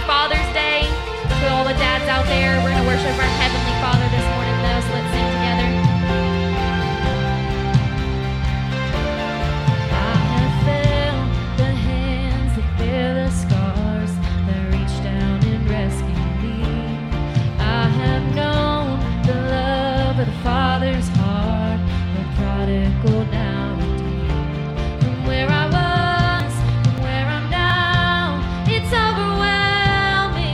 Father's Day. To all the dads out there, we're going to worship our Heavenly Father this morning, though, so let's sing together. I have felt the hands that bear the scars that reach down and rescue me. I have known the love of the Father's heart, the prodigal now redeemed. From where I was, from where I'm now, it's overwhelming.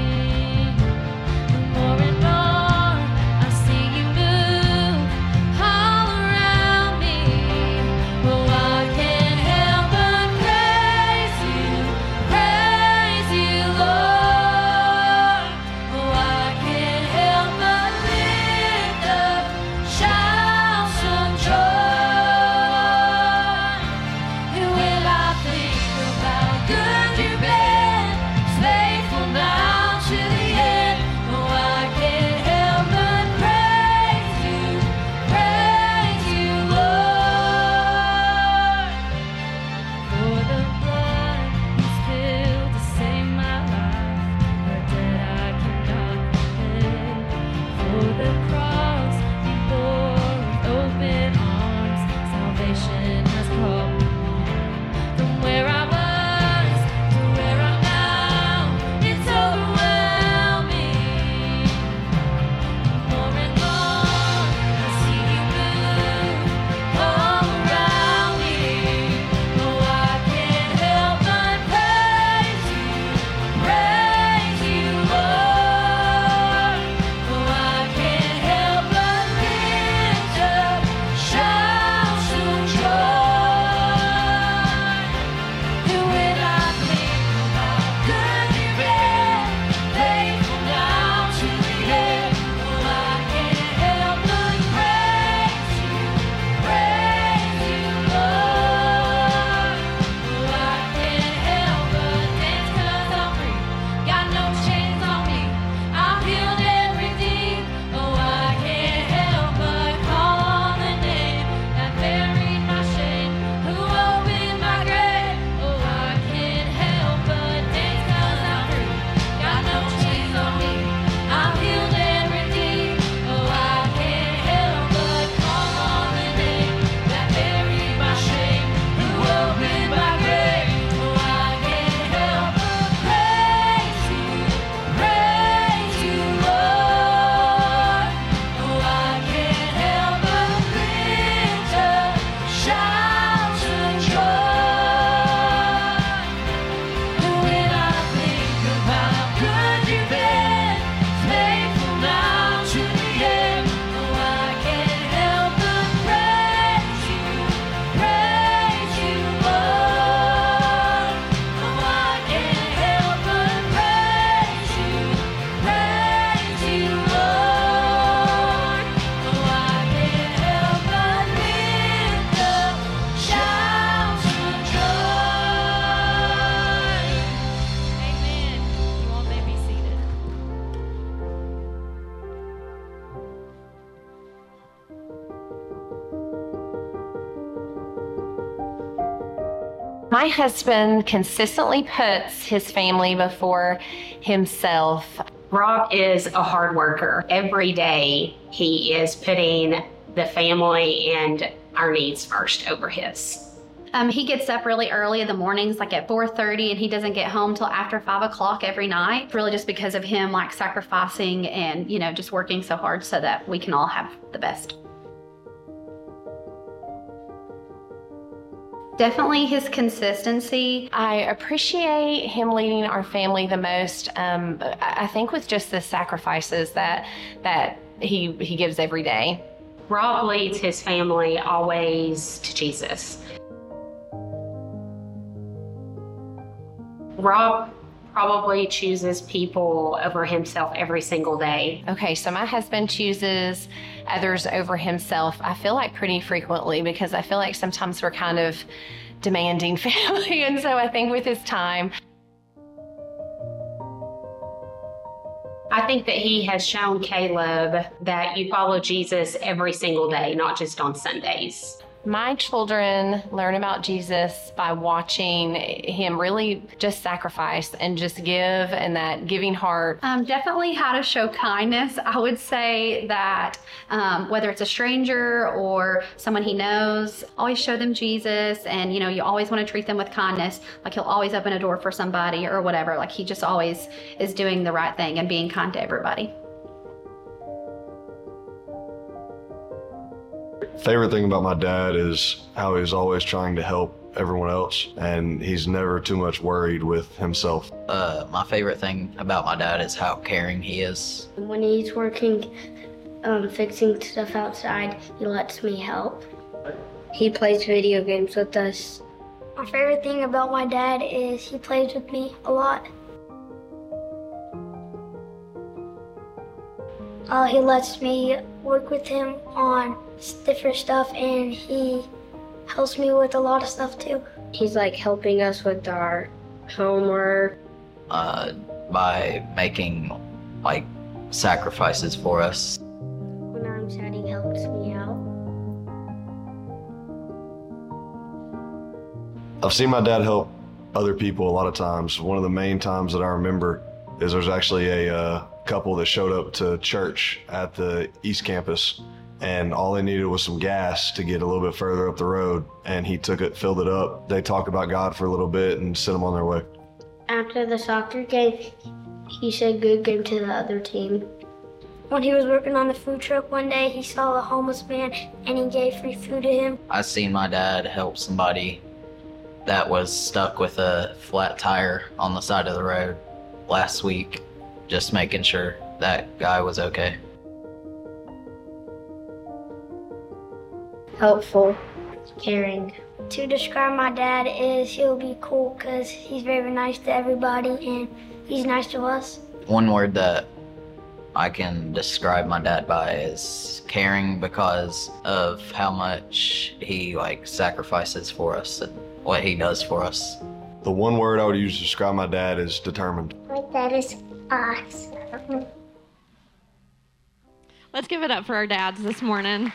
More and more, I see you move all around me. Oh, I can't help but praise you, Lord. Oh, I can't help but lift up shouts of joy. And when I think of how good you've been, faithful now to the end, oh, I can't help but praise you, Lord. For the blood you spilled to save my life, a debt I cannot pay. For the cross you bore with open arms, salvation has called me. From where I was to where I'm now, it's overwhelming. More and more, I see you move all around me. Oh, I can't help but praise you, Lord. Oh, I can't help but lift up shouts of joy. And when I think of how good you've been, faithful now to the end, oh, I can't help but praise you, Lord. Oh, I can't help but dance 'cause I'm free. Got no chains on me. I'm healed and redeemed. Oh, I can't help but call on the name that buried my shame, who opened my grave. Oh, I can't help but dance 'cause I'm free. Got no chains on me. I'm healed and redeemed. Oh, I can't help but call on the name that buried my shame, who opened my grave. Oh, I can't help but praise you, Lord. Oh, I can't help but lift up shouts of joy. And when I think of how good you've been, faithful now to the end, oh, I can't help but praise you, Lord. Oh, I can't help but praise you, Lord. Oh, I can't help but lift up shouts of joy. Amen. You all may be seated. My husband consistently puts his family before himself. Rob is a hard worker. Every day he is putting the family and our needs first over his. He gets up really early in the mornings, like at 4:30, and he doesn't get home till after 5 o'clock every night. Really just because of him like sacrificing and, just working so hard so that we can all have the best. Definitely his consistency. I appreciate him leading our family the most. I think with just the sacrifices that he gives every day. Rob leads his family always to Jesus. Rob probably chooses people over himself every single day. Okay, so my husband chooses others over himself, I feel like pretty frequently, because I feel like sometimes we're kind of demanding family. And so I think with his time, I think that he has shown Caleb that you follow Jesus every single day, not just on Sundays. My children learn about Jesus by watching him really just sacrifice and just give, and that giving heart. Definitely how to show kindness. I would say that whether it's a stranger or someone he knows, always show them Jesus, and you always want to treat them with kindness. Like he'll always open a door for somebody or whatever. Like he just always is doing the right thing and being kind to everybody. Favorite thing about my dad is how he's always trying to help everyone else, and he's never too much worried with himself. My favorite thing about my dad is how caring he is. When he's working, fixing stuff outside, he lets me help. He plays video games with us. My favorite thing about my dad is he plays with me a lot. He lets me work with him on different stuff, and he helps me with a lot of stuff too. He's like helping us with our homework. By making like sacrifices for us. When I'm sad, he helps me out. I've seen my dad help other people a lot of times. One of the main times that I remember is there's actually a couple that showed up to church at the East Campus, and all they needed was some gas to get a little bit further up the road, and he took it, filled it up. They talked about God for a little bit and sent them on their way. After the soccer game, he said good game to the other team. When he was working on the food truck one day, he saw a homeless man and he gave free food to him. I seen my dad help somebody that was stuck with a flat tire on the side of the road last week, just making sure that guy was okay. Helpful, caring. To describe my dad is he'll be cool because he's very nice to everybody and he's nice to us. One word that I can describe my dad by is caring, because of how much he sacrifices for us and what he does for us. The one word I would use to describe my dad is determined. My dad is awesome. Let's give it up for our dads this morning.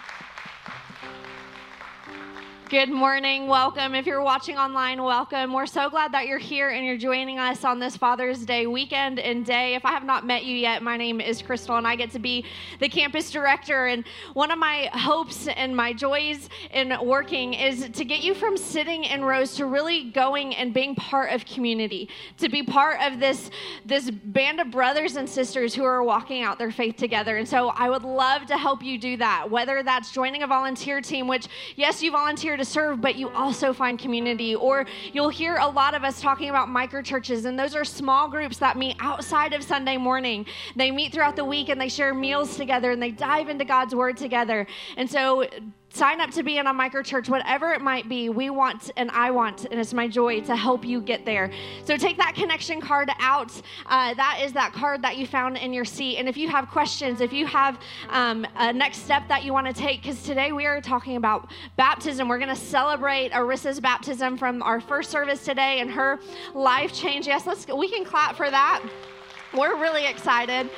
Good morning. Welcome. If you're watching online, welcome. We're so glad that you're here and you're joining us on this Father's Day weekend and day. If I have not met you yet, my name is Crystal and I get to be the campus director. And one of my hopes and my joys in working is to get you from sitting in rows to really going and being part of community, to be part of this band of brothers and sisters who are walking out their faith together. And so I would love to help you do that, whether that's joining a volunteer team, which yes, you volunteer to serve, but you also find community. Or you'll hear a lot of us talking about microchurches, and those are small groups that meet outside of Sunday morning. They meet throughout the week and they share meals together and they dive into God's word together. And so sign up to be in a microchurch, whatever it might be. We want, and I want, and it's my joy to help you get there. So take that connection card out. That is that card that you found in your seat. And if you have questions, if you have a next step that you want to take, because today we are talking about baptism. We're going to celebrate Arissa's baptism from our first service today and her life change. Yes, we can clap for that. We're really excited.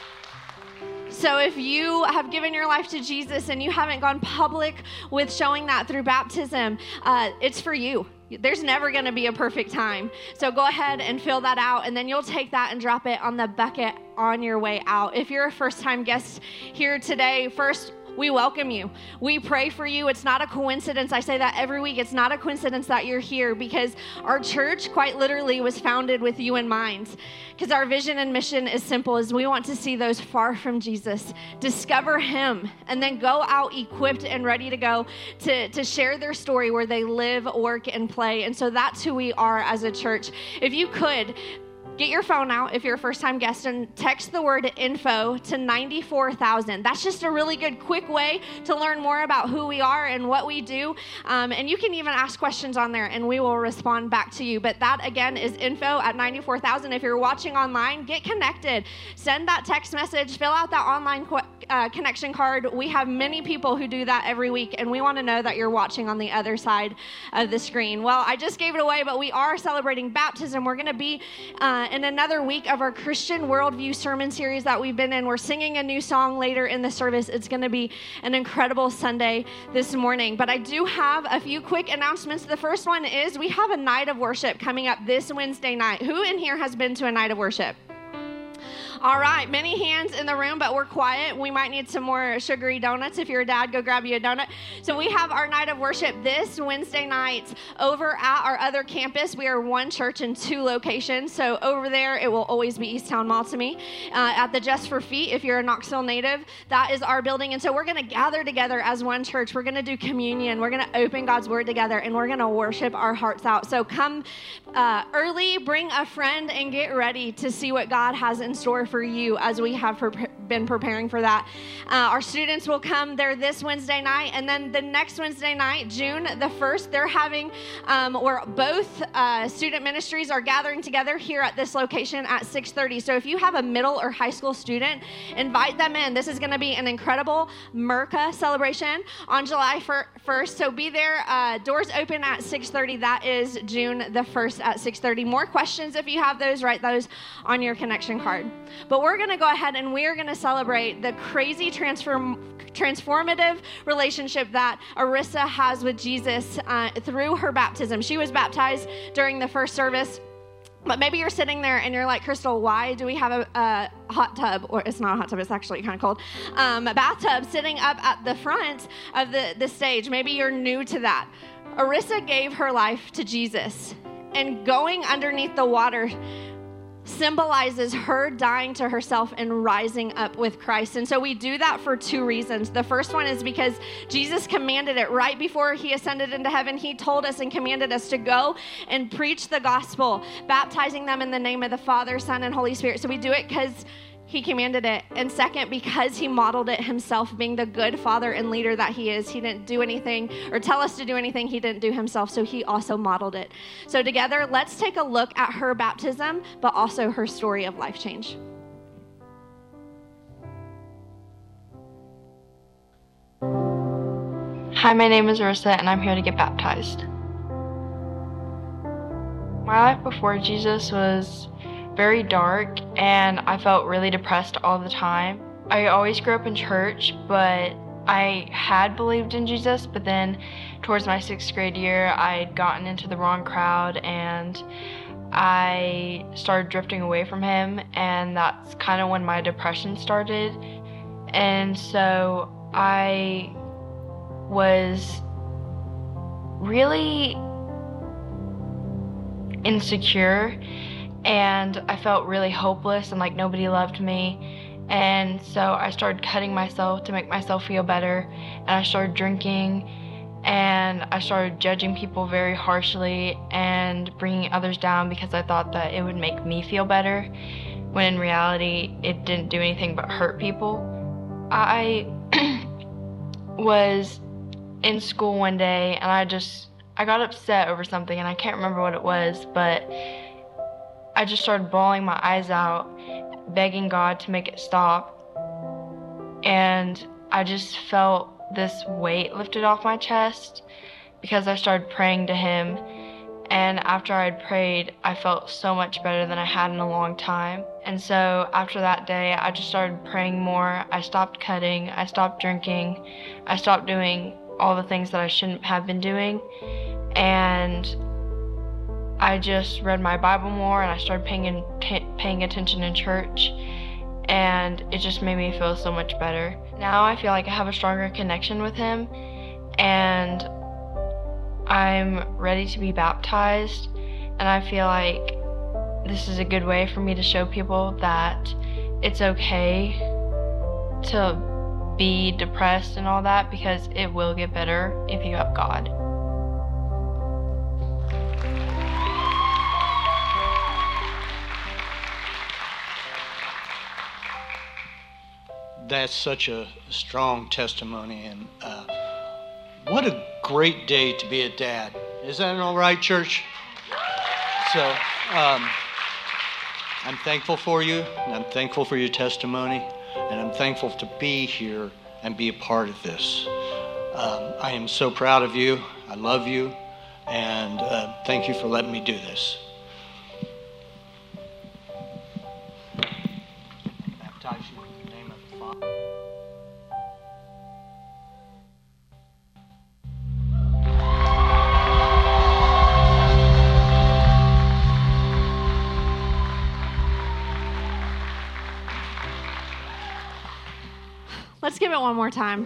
So if you have given your life to Jesus and you haven't gone public with showing that through baptism, it's for you. There's never going to be a perfect time. So go ahead and fill that out, and then you'll take that and drop it on the bucket on your way out. If you're a first-time guest here today, first, we welcome you. We pray for you. It's not a coincidence. I say that every week. It's not a coincidence that you're here, because our church quite literally was founded with you in mind. Because our vision and mission is simple, is we want to see those far from Jesus discover him and then go out equipped and ready to go to share their story where they live, work, and play. And so that's who we are as a church. If you could, get your phone out if you're a first-time guest and text the word info to 94,000. That's just a really good, quick way to learn more about who we are and what we do. And you can even ask questions on there and we will respond back to you. But that, again, is info at 94,000. If you're watching online, get connected. Send that text message. Fill out that online connection card, we have many people who do that every week, and we want to know that you're watching on the other side of the screen. Well, I just gave it away, but we are celebrating baptism. We're going to be in another week of our Christian Worldview sermon series that we've been in. We're singing a new song later in the service. It's going to be an incredible Sunday this morning. But I do have a few quick announcements. The first one is we have a night of worship coming up this Wednesday night. Who in here has been to a night of worship? All right, many hands in the room, but we're quiet. We might need some more sugary donuts. If you're a dad, go grab you a donut. So we have our night of worship this Wednesday night over at our other campus. We are one church in two locations. So over there, it will always be Easttown Mall to me. At the Just for Feet, if you're a Knoxville native, that is our building. And so we're going to gather together as one church. We're going to do communion. We're going to open God's word together, and we're going to worship our hearts out. So come early, bring a friend, and get ready to see what God has in store for you as we have been preparing for that. Our students will come there this Wednesday night, and then the next Wednesday night, June the 1st, they're having where both student ministries are gathering together here at this location at 6:30. So if you have a middle or high school student, invite them in. This is going to be an incredible Merca celebration on July 1st. So be there. Doors open at 6:30. That is June the 1st at 6:30. More questions, if you have those, write those on your connection card. But we're going to go ahead and we're going to celebrate the crazy transformative relationship that Arissa has with Jesus through her baptism. She was baptized during the first service. But maybe you're sitting there and you're like, Crystal, why do we have a hot tub? Or it's not a hot tub, it's actually kind of cold. A bathtub sitting up at the front of the stage. Maybe you're new to that. Arissa gave her life to Jesus. And going underneath the water symbolizes her dying to herself and rising up with Christ. And so we do that for two reasons. The first one is because Jesus commanded it right before he ascended into heaven. He told us and commanded us to go and preach the gospel, baptizing them in the name of the Father, Son, and Holy Spirit. So we do it because he commanded it. And second, because he modeled it himself, being the good father and leader that he is. He didn't do anything or tell us to do anything he didn't do himself, so he also modeled it. So together, let's take a look at her baptism, but also her story of life change. Hi, my name is Arissa, and I'm here to get baptized. My life before Jesus was very dark, and I felt really depressed all the time. I always grew up in church, but I had believed in Jesus, but then towards my 6th grade year, I'd gotten into the wrong crowd, and I started drifting away from him, and that's kind of when my depression started. And so I was really insecure, and I felt really hopeless and like nobody loved me. And so I started cutting myself to make myself feel better, and I started drinking, and I started judging people very harshly and bringing others down because I thought that it would make me feel better, when in reality it didn't do anything but hurt people. I was in school one day, and I got upset over something, and I can't remember what it was, but I just started bawling my eyes out, begging God to make it stop. And I just felt this weight lifted off my chest because I started praying to him. And after I'd prayed, I felt so much better than I had in a long time. And so after that day, I just started praying more. I stopped cutting, I stopped drinking, I stopped doing all the things that I shouldn't have been doing. And I just read my Bible more, and I started paying attention in church, and it just made me feel so much better. Now I feel like I have a stronger connection with him, and I'm ready to be baptized, and I feel like this is a good way for me to show people that it's okay to be depressed and all that, because it will get better if you have God. That's such a strong testimony, and what a great day to be a dad. Is that all right, church? So I'm thankful for you, and I'm thankful for your testimony. and I'm thankful to be here and be a part of this. I am so proud of you. I love you, and thank you for letting me do this. Baptize you in the name of the Father. Let's give it one more time.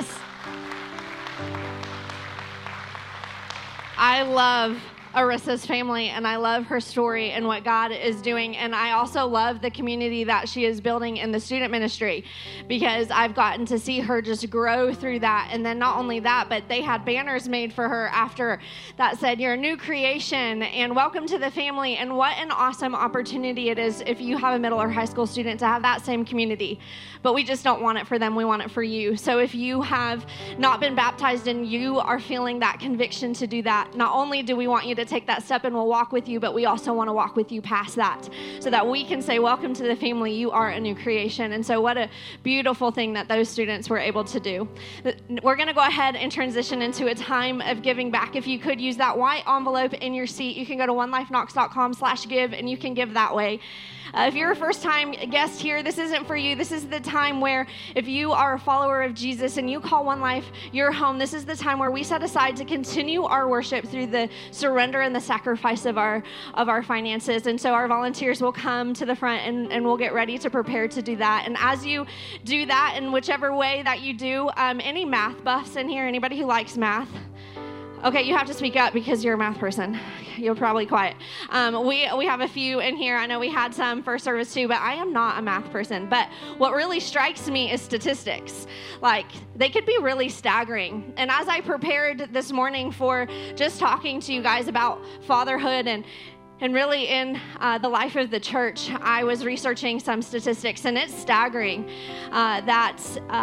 I love Arissa's family, and I love her story and what God is doing. And I also love the community that she is building in the student ministry, because I've gotten to see her just grow through that. And then not only that, but they had banners made for her after that said, "You're a new creation and welcome to the family." And what an awesome opportunity it is if you have a middle or high school student to have that same community. But we just don't want it for them. We want it for you. So if you have not been baptized and you are feeling that conviction to do that, not only do we want you to take that step and we'll walk with you, but we also want to walk with you past that so that we can say, welcome to the family. You are a new creation. And so what a beautiful thing that those students were able to do. We're going to go ahead and transition into a time of giving back. If you could use that white envelope in your seat, you can go to onelifeknox.com/give and you can give that way. If you're a first-time guest here, this isn't for you. This is the time where if you are a follower of Jesus and you call One Life your home, this is the time where we set aside to continue our worship through the surrender and the sacrifice of our finances. And so our volunteers will come to the front and we'll get ready to prepare to do that. And as you do that, in whichever way that you do, any math buffs in here? Anybody who likes math? Okay, you have to speak up because you're a math person. You're probably quiet. We have a few in here. I know we had some first service too, but I am not a math person. But what really strikes me is statistics. Like, they could be really staggering. And as I prepared this morning for just talking to you guys about fatherhood and really in the life of the church, I was researching some statistics, and it's staggering that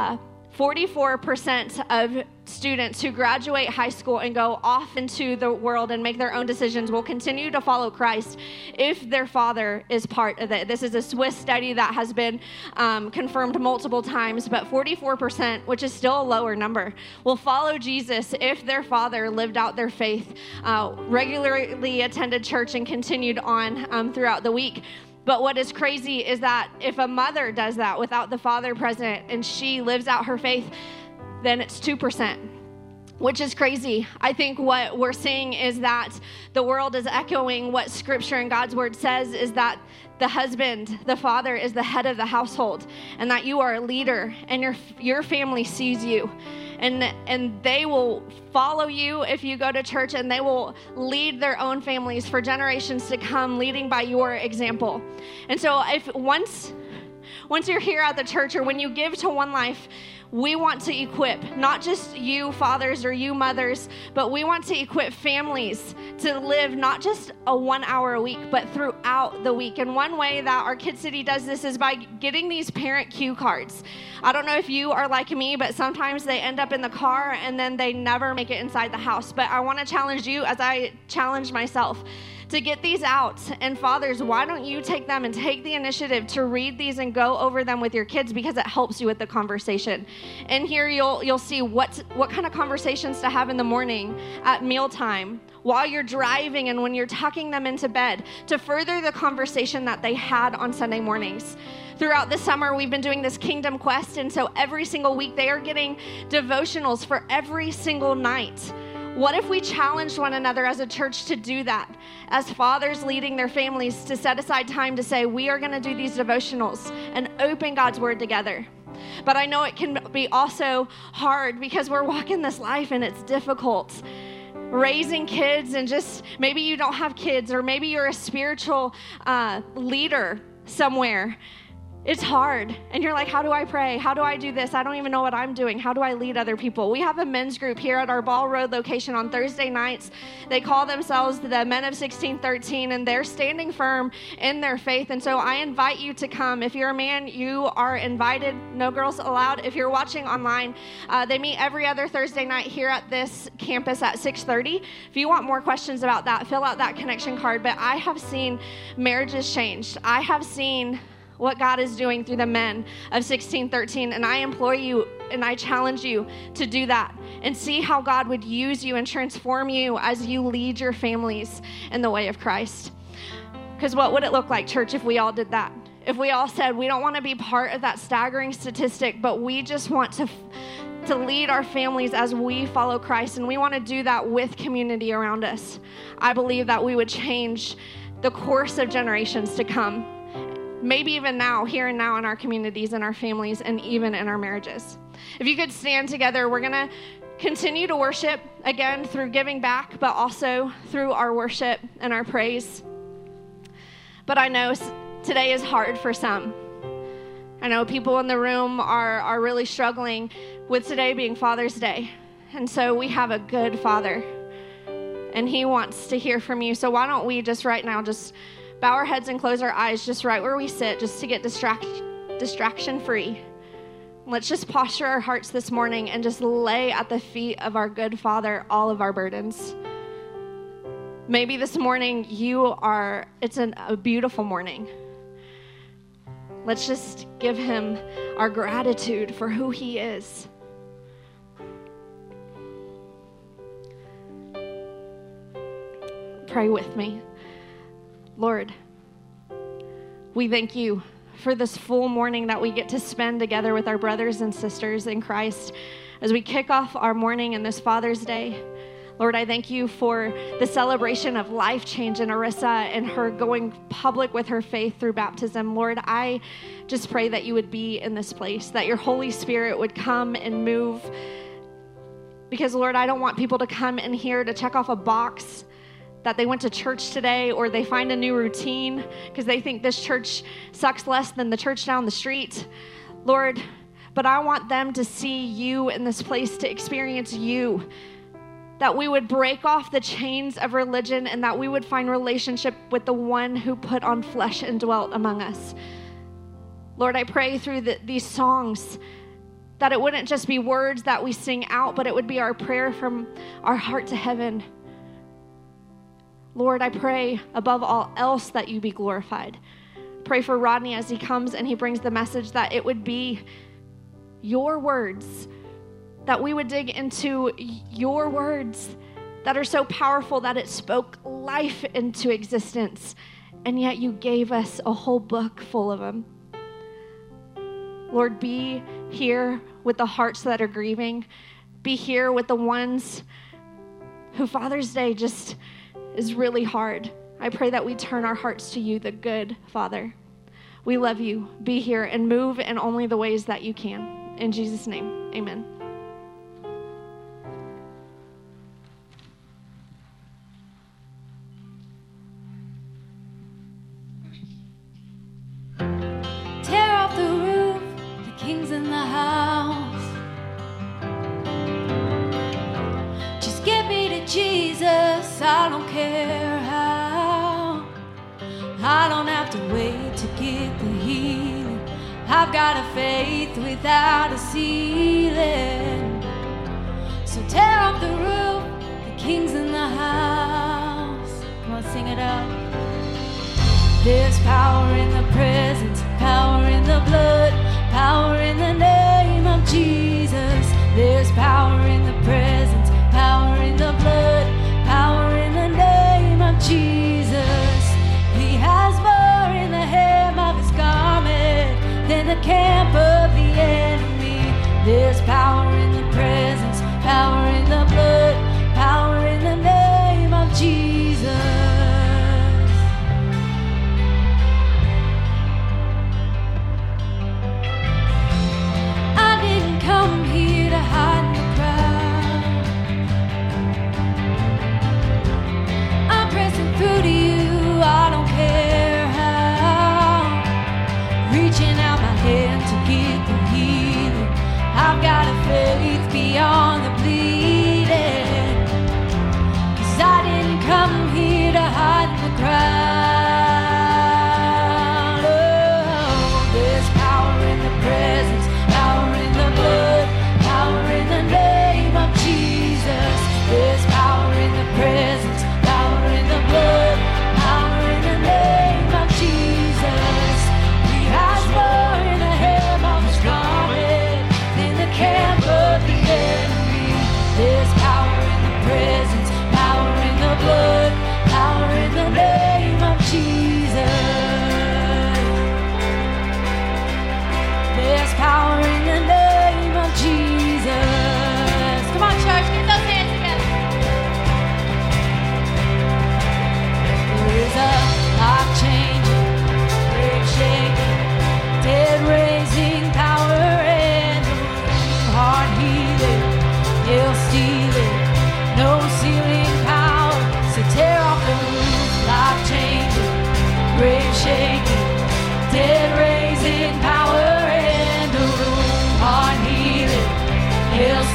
44% of students who graduate high school and go off into the world and make their own decisions will continue to follow Christ if their father is part of it. This is a Swiss study that has been confirmed multiple times, but 44%, which is still a lower number, will follow Jesus if their father lived out their faith, regularly attended church, and continued on throughout the week. But what is crazy is that if a mother does that without the father present and she lives out her faith, then it's 2%, which is crazy. I think what we're seeing is that the world is echoing what Scripture and God's Word says, is that the husband, the father, is the head of the household, and that you are a leader and your family sees you. And they will follow you if you go to church, and they will lead their own families for generations to come, leading by your example. And so if once you're here at the church, or when you give to One Life, we want to equip not just you fathers or you mothers, but we want to equip families to live not just a 1 hour a week, but throughout the week. And one way that our Kid City does this is by getting these parent cue cards. I don't know if you are like me, but sometimes they end up in the car and then they never make it inside the house. But I want to challenge you, as I challenge myself, to get these out. And fathers, why don't you take them and take the initiative to read these and go over them with your kids, because it helps you with the conversation. And here you'll see what kind of conversations to have in the morning, at mealtime, while you're driving, and when you're tucking them into bed, to further the conversation that they had on Sunday mornings. Throughout the summer, we've been doing this Kingdom Quest, and so every single week they are getting devotionals for every single night. What if we challenged one another as a church to do that? As fathers leading their families, to set aside time to say, we are going to do these devotionals and open God's Word together. But I know it can be also hard because we're walking this life and it's difficult. Raising kids, and just maybe you don't have kids, or maybe you're a spiritual leader somewhere. It's hard. And you're like, how do I pray? How do I do this? I don't even know what I'm doing. How do I lead other people? We have a men's group here at our Ball Road location on Thursday nights. They call themselves the Men of 1613, and they're standing firm in their faith. And so I invite you to come. If you're a man, you are invited. No girls allowed. If you're watching online, they meet every other Thursday night here at this campus at 6:30. If you want more questions about that, fill out that connection card. But I have seen marriages changed. I have seen what God is doing through the men of 1613. And I implore you and I challenge you to do that and see how God would use you and transform you as you lead your families in the way of Christ. Because what would it look like, church, if we all did that? If we all said, we don't want to be part of that staggering statistic, but we just want to lead our families as we follow Christ, and we want to do that with community around us, I believe that we would change the course of generations to come. Maybe even now, here and now in our communities and our families and even in our marriages. If you could stand together, we're going to continue to worship, again, through giving back, but also through our worship and our praise. But I know today is hard for some. I know people in the room are really struggling with today being Father's Day. And so we have a good Father, and He wants to hear from you. So why don't we just right now just bow our heads and close our eyes just right where we sit, just to get distraction free. Let's just posture our hearts this morning and just lay at the feet of our good Father all of our burdens. Maybe this morning it's a beautiful morning. Let's just give Him our gratitude for who He is. Pray with me. Lord, we thank You for this full morning that we get to spend together with our brothers and sisters in Christ as we kick off our morning in this Father's Day. Lord, I thank You for the celebration of life change in Arissa and her going public with her faith through baptism. Lord, I just pray that You would be in this place, that Your Holy Spirit would come and move. Because, Lord, I don't want people to come in here to check off a box that they went to church today, or they find a new routine because they think this church sucks less than the church down the street. Lord, but I want them to see You in this place, to experience You. That we would break off the chains of religion and that we would find relationship with the one who put on flesh and dwelt among us. Lord, I pray through these songs that it wouldn't just be words that we sing out, but it would be our prayer from our heart to heaven. Lord, I pray above all else that You be glorified. Pray for Rodney as he comes and he brings the message, that it would be Your words, that we would dig into Your words that are so powerful that it spoke life into existence, and yet You gave us a whole book full of them. Lord, be here with the hearts that are grieving. Be here with the ones who Father's Day just is really hard. I pray that we turn our hearts to You, the good Father. We love You. Be here and move in only the ways that You can. In Jesus' name, amen. Tear off the roof, the King's in the house. Just get me to Jesus, I don't care how. I don't have to wait to get the healing. I've got a faith without a ceiling. So tear off the roof, the King's in the house. Come on, sing it out. There's power in the presence, power in the blood, power in the name of Jesus. There's power in the presence, power in the blood, power in the name of Jesus. He has more in the hem of His garment than the camp of the enemy. There's power in the presence, power in the blood, power in the name of Jesus. Come here to hide in the crowd.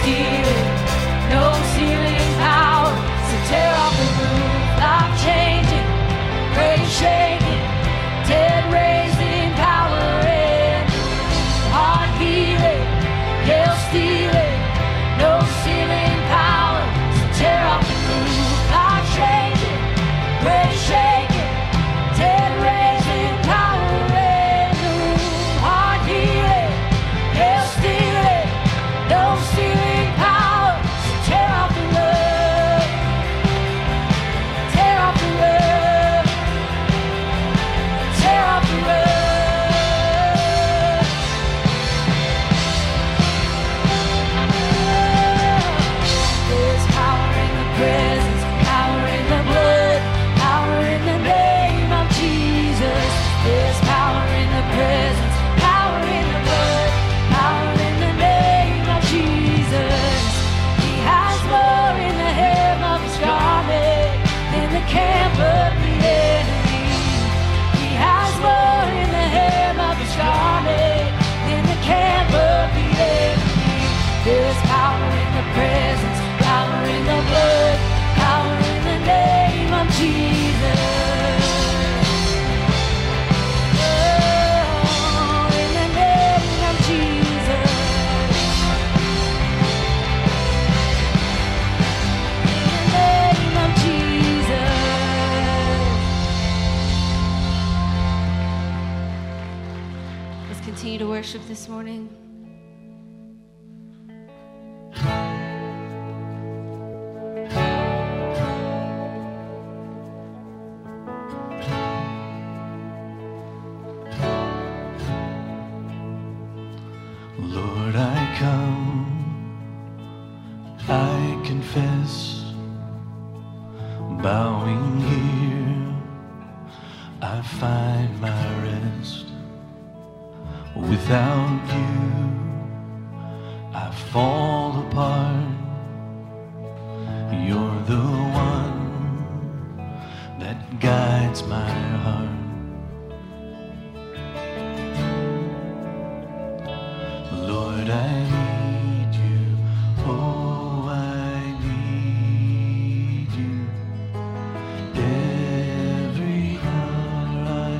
healing, no ceiling power. So tear off the roof, life changing, grave shaking, dead raising power in the room. Heart healing, hell stealing, no ceiling power. So tear off the roof, life changing, grave shaking, dead raising power in the room. Heart healing, hell stealing, no ceiling power. So tear off the roof, tear off the roof, tear off the roof. There's power in the presence, power in the blood, power in the name of Jesus. There's power in the presence, power in the blood, power in the name of Jesus. He has more in the hem of his garment than the camp of the enemy. He has more in the hem of his garment than the camp of the enemy. There's power in the presence, power in the blood, power in the name of Jesus. Oh, in the name of Jesus. In the name of Jesus. Let's continue to worship this morning. Lord, I come, I confess, bowing here, I find my rest. Without you, I fall apart. You're the one that guides my heart. Lord, I need you, oh, I need you. Every hour I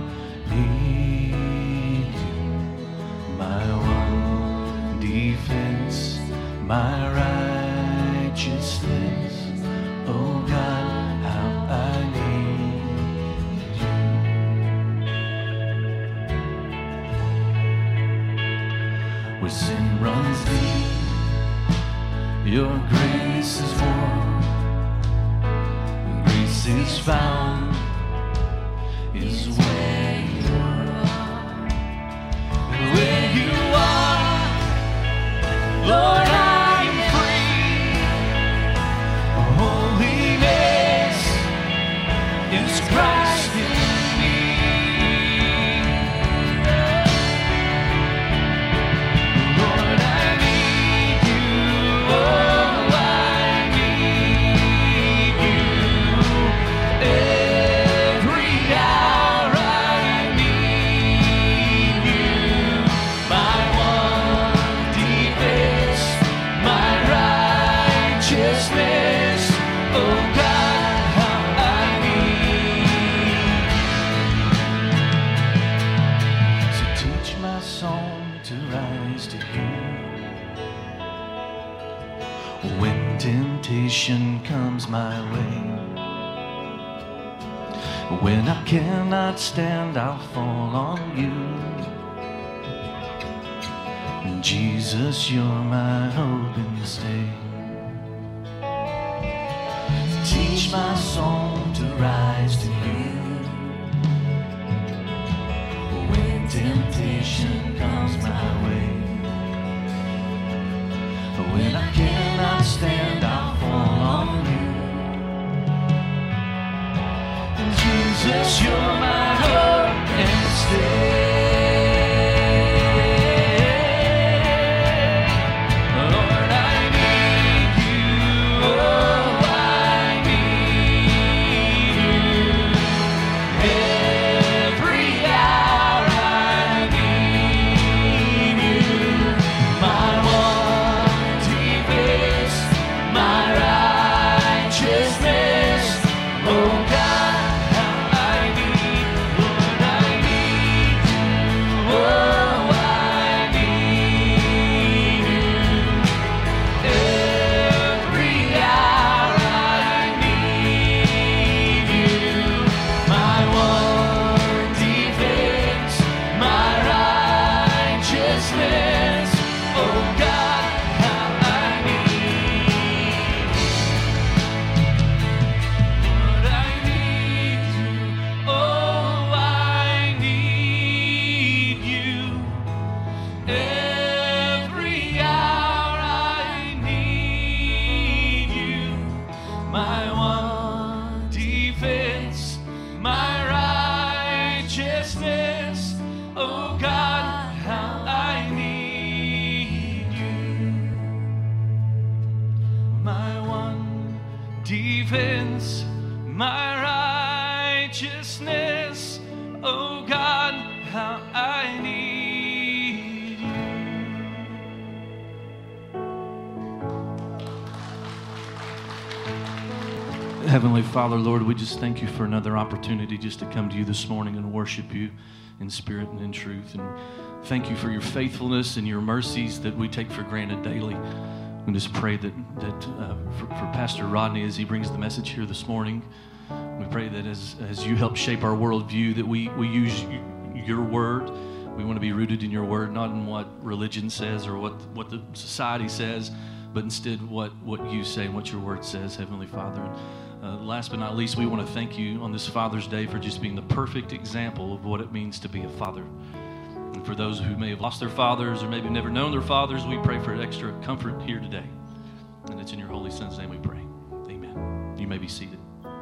need you. My one defense, my righteousness, oh God, how I need you. Where sin runs deep, your grace is warm. Grace is found, is where you are. Where you are, Lord, I am free. Holiness is Christ in me. Lord, I need you. Oh, I need you. Every hour I need you. My one defense, my righteousness. Oh God, how I need. So teach my song to rise to hear. When temptation comes my way, when I cannot stand, I'll fall on you. Jesus, you're my hope and stay. Teach my song to rise to you. When temptation comes my way, when I cannot stand, I'll fall on you. Jesus, you're my hope and stay. Lord, I need you. Oh, I need you. Every hour I need my one defense, my righteousness. Oh God, how I need you. Heavenly Father, Lord, we just thank you for another opportunity just to come to you this morning and worship you in spirit and in truth. And thank you for your faithfulness and your mercies that we take for granted daily. We just pray that for Pastor Rodney as he brings the message here this morning, we pray that as you help shape our worldview, that we use your word. We want to be rooted in your word, not in what religion says or what the society says, but instead what you say and what your word says, Heavenly Father. And last but not least, we want to thank you on this Father's Day for just being the perfect example of what it means to be a father. And for those who may have lost their fathers or maybe never known their fathers, we pray for extra comfort here today. And it's in your Holy Son's name we pray. Amen. You may be seated.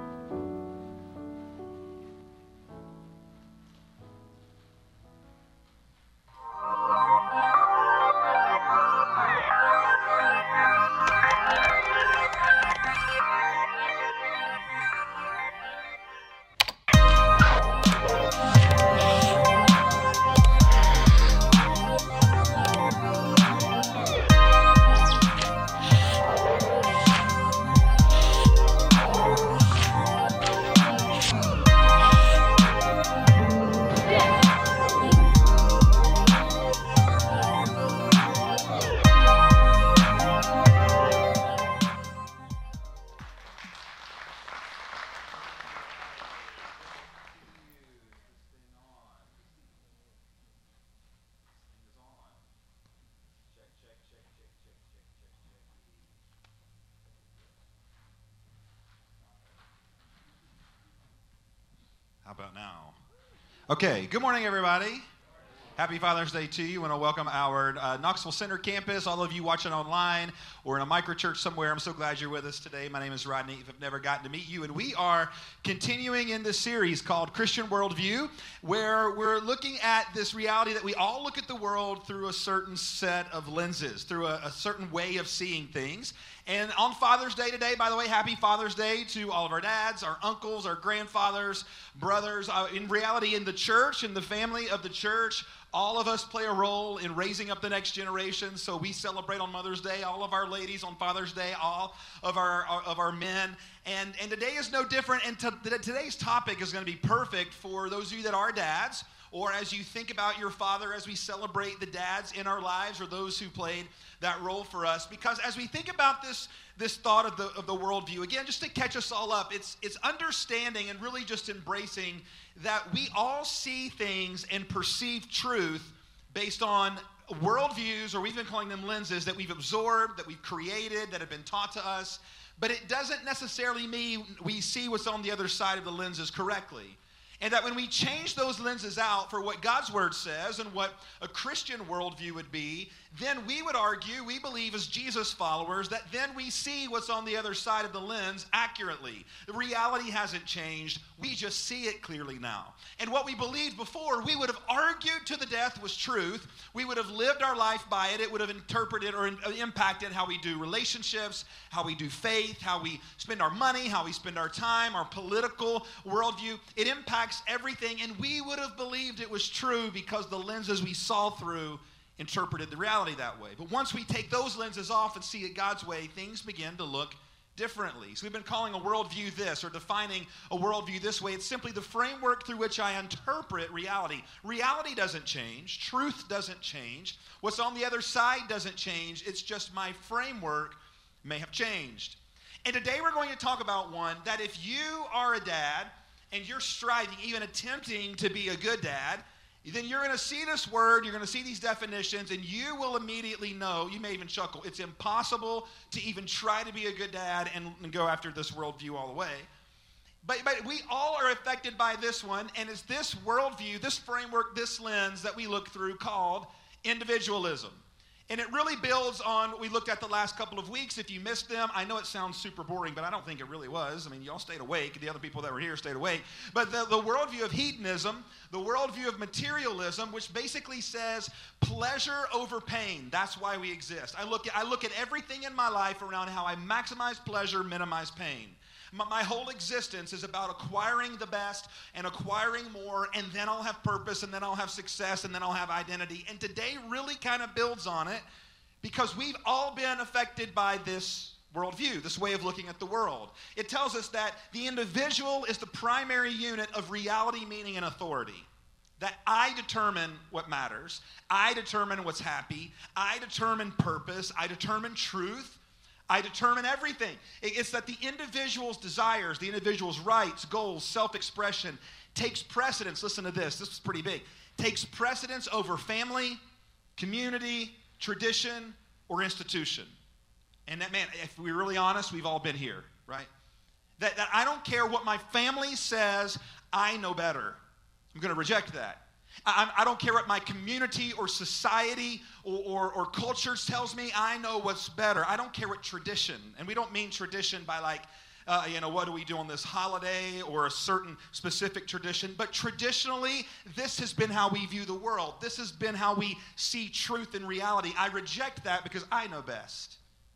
How about now? Okay, good morning, everybody. Happy Father's Day to you. I want to welcome our Knoxville Center campus, all of you watching online or in a microchurch somewhere. I'm so glad you're with us today. My name is Rodney, if I've never gotten to meet you. And we are continuing in this series called Christian Worldview, where we're looking at this reality that we all look at the world through a certain set of lenses, through a certain way of seeing things. And on Father's Day today, by the way, happy Father's Day to all of our dads, our uncles, our grandfathers, brothers. In reality, in the church, in the family of the church, all of us play a role in raising up the next generation. So we celebrate on Mother's Day, all of our ladies on Father's Day, all of our men. And today is no different. And today's topic is going to be perfect for those of you that are dads, or as you think about your father, as we celebrate the dads in our lives, or those who played that role for us. Because as we think about this thought of the worldview, again, just to catch us all up, it's understanding and really just embracing that we all see things and perceive truth based on worldviews, or we've been calling them lenses, that we've absorbed, that we've created, that have been taught to us. But it doesn't necessarily mean we see what's on the other side of the lenses correctly. And that when we change those lenses out for what God's Word says and what a Christian worldview would be, then we would argue, we believe as Jesus followers, that then we see what's on the other side of the lens accurately. The reality hasn't changed. We just see it clearly now. And what we believed before, we would have argued to the death was truth. We would have lived our life by it. It would have interpreted or impacted how we do relationships, how we do faith, how we spend our money, how we spend our time, our political worldview. It impacts everything, and we would have believed it was true because the lenses we saw through interpreted the reality that way. But once we take those lenses off and see it God's way, things begin to look differently. So we've been calling a worldview this, or defining a worldview this way. It's simply the framework through which I interpret reality. Reality doesn't change. Truth doesn't change. What's on the other side doesn't change. It's just my framework may have changed. And today we're going to talk about one that if you are a dad and you're striving, even attempting to be a good dad, then you're going to see this word, you're going to see these definitions, and you will immediately know, you may even chuckle, it's impossible to even try to be a good dad and go after this worldview all the way. But we all are affected by this one, and it's this worldview, this framework, this lens that we look through called individualism. And it really builds on what we looked at the last couple of weeks. If you missed them, I know it sounds super boring, but I don't think it really was. I mean, y'all stayed awake. The other people that were here stayed awake. But the worldview of hedonism, the worldview of materialism, which basically says pleasure over pain. That's why we exist. I look at everything in my life around how I maximize pleasure, minimize pain. My whole existence is about acquiring the best and acquiring more, and then I'll have purpose, and then I'll have success, and then I'll have identity. And today really kind of builds on it because we've all been affected by this worldview, this way of looking at the world. It tells us that the individual is the primary unit of reality, meaning, and authority. That I determine what matters. I determine what's happy. I determine purpose. I determine truth. I determine everything. It's that the individual's desires, the individual's rights, goals, self-expression takes precedence. Listen to this. This is pretty big. Takes precedence over family, community, tradition, or institution. And that, man, if we're really honest, we've all been here, right? That I don't care what my family says, I know better. I'm going to reject that. I don't care what my community or society or culture tells me. I know what's better. I don't care what tradition, and we don't mean tradition by like, what do we do on this holiday or a certain specific tradition, but traditionally, this has been how we view the world. This has been how we see truth and reality. I reject that because I know best.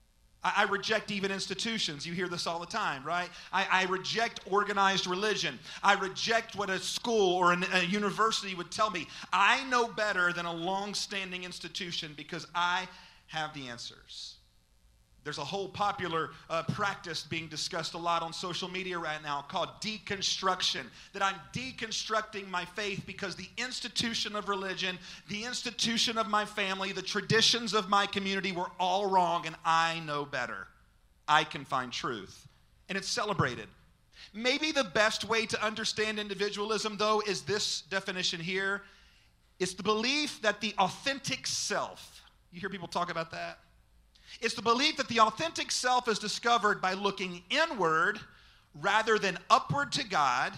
I reject even institutions. You hear this all the time, right? I reject organized religion. I reject what a school or a university would tell me. I know better than a long-standing institution because I have the answers. There's a whole popular practice being discussed a lot on social media right now called deconstruction, that I'm deconstructing my faith because the institution of religion, the institution of my family, the traditions of my community were all wrong, and I know better. I can find truth. And it's celebrated. Maybe the best way to understand individualism, though, is this definition here. It's the belief that the authentic self, you hear people talk about that? It's the belief that the authentic self is discovered by looking inward rather than upward to God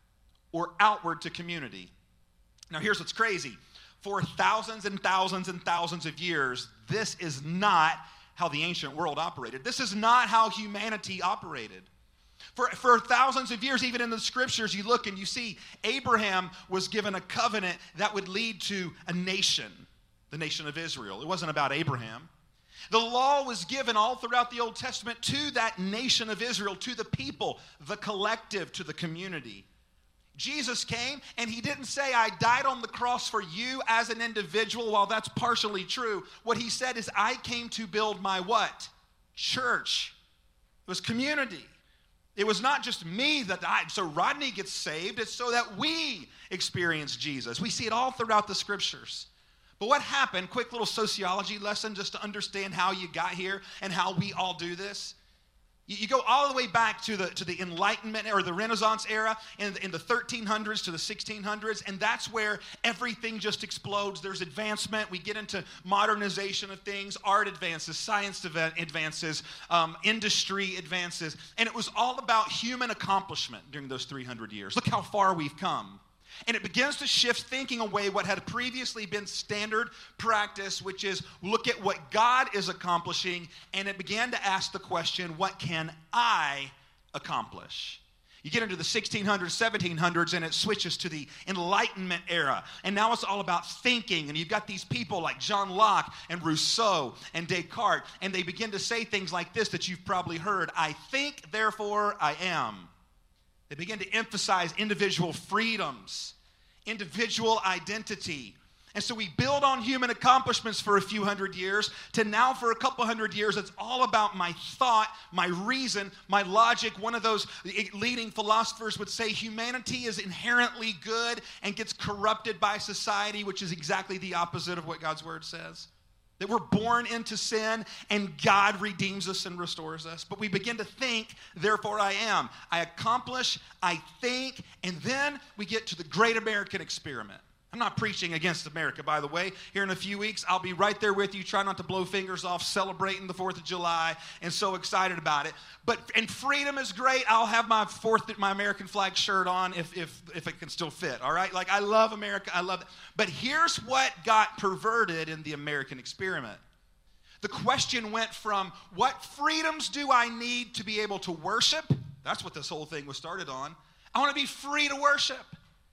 or outward to community. Now, here's what's crazy. For thousands and thousands and thousands of years, this is not how the ancient world operated. This is not how humanity operated. For thousands of years, even in the scriptures, you look and you see Abraham was given a covenant that would lead to a nation, the nation of Israel. It wasn't about Abraham. The law was given all throughout the Old Testament to that nation of Israel, to the people, the collective, to the community. Jesus came and he didn't say, I died on the cross for you as an individual. While that's partially true, what he said is, I came to build my what? Church. It was community. It was not just me that died, so Rodney gets saved. It's so that we experience Jesus. We see it all throughout the scriptures. But what happened, quick little sociology lesson just to understand how you got here and how we all do this. You go all the way back to the Enlightenment or the Renaissance era in the 1300s to the 1600s, and that's where everything just explodes. There's advancement. We get into modernization of things, art advances, science advances, industry advances, and it was all about human accomplishment during those 300 years. Look how far we've come. And it begins to shift thinking away what had previously been standard practice, which is look at what God is accomplishing, and it began to ask the question, what can I accomplish? You get into the 1600s, 1700s, and it switches to the Enlightenment era. And now it's all about thinking, and you've got these people like John Locke and Rousseau and Descartes, and they begin to say things like this that you've probably heard, I think, therefore I am. They begin to emphasize individual freedoms, individual identity. And so we build on human accomplishments for a few hundred years to now for a couple hundred years, it's all about my thought, my reason, my logic. One of those leading philosophers would say humanity is inherently good and gets corrupted by society, which is exactly the opposite of what God's word says. That we're born into sin and God redeems us and restores us. But we begin to think, therefore I am. I accomplish, I think, and then we get to the great American experiment. I'm not preaching against America, by the way. Here in a few weeks, I'll be right there with you, try not to blow fingers off, celebrating the 4th of July, and so excited about it. And freedom is great. I'll have my American flag shirt on if it can still fit, all right? Like, I love America. I love it. But here's what got perverted in the American experiment. The question went from, what freedoms do I need to be able to worship? That's what this whole thing was started on. I want to be free to worship.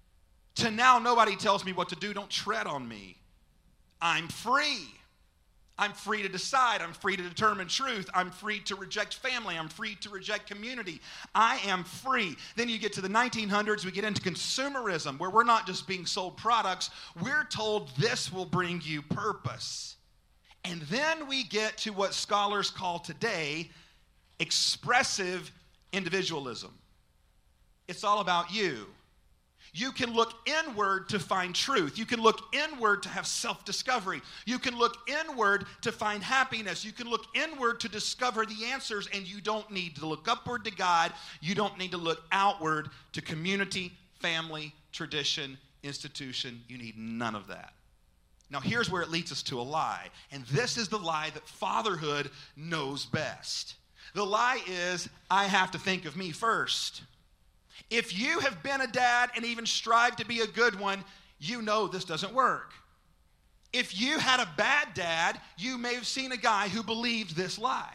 To now, nobody tells me what to do. Don't tread on me. I'm free. I'm free to decide. I'm free to determine truth. I'm free to reject family. I'm free to reject community. I am free. Then you get to the 1900s, we get into consumerism, where we're not just being sold products. We're told this will bring you purpose. And then we get to what scholars call today expressive individualism. It's all about you. You can look inward to find truth. You can look inward to have self-discovery. You can look inward to find happiness. You can look inward to discover the answers, and you don't need to look upward to God. You don't need to look outward to community, family, tradition, institution. You need none of that. Now, here's where it leads us to a lie, and this is the lie that fatherhood knows best. The lie is, I have to think of me first. If you have been a dad and even strive to be a good one, you know this doesn't work. If you had a bad dad, you may have seen a guy who believed this lie.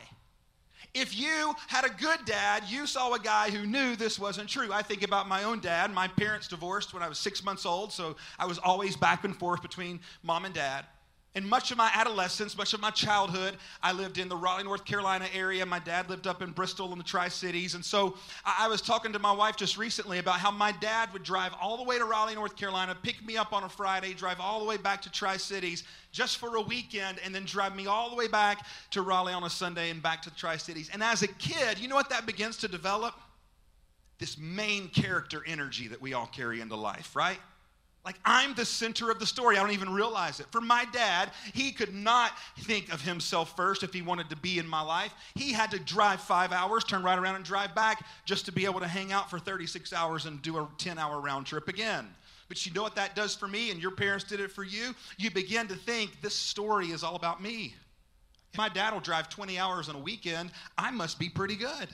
If you had a good dad, you saw a guy who knew this wasn't true. I think about my own dad. My parents divorced when I was 6 months old, so I was always back and forth between mom and dad. And much of my adolescence, much of my childhood, I lived in the Raleigh, North Carolina area. My dad lived up in Bristol in the Tri-Cities. And so I was talking to my wife just recently about how my dad would drive all the way to Raleigh, North Carolina, pick me up on a Friday, drive all the way back to Tri-Cities just for a weekend, and then drive me all the way back to Raleigh on a Sunday and back to the Tri-Cities. And as a kid, you know what that begins to develop? This main character energy that we all carry into life, right? Like, I'm the center of the story. I don't even realize it. For my dad, he could not think of himself first if he wanted to be in my life. He had to drive 5 hours, turn right around and drive back just to be able to hang out for 36 hours and do a 10-hour round trip again. But you know what that does for me, and your parents did it for you? You begin to think, this story is all about me. If my dad will drive 20 hours on a weekend, I must be pretty good.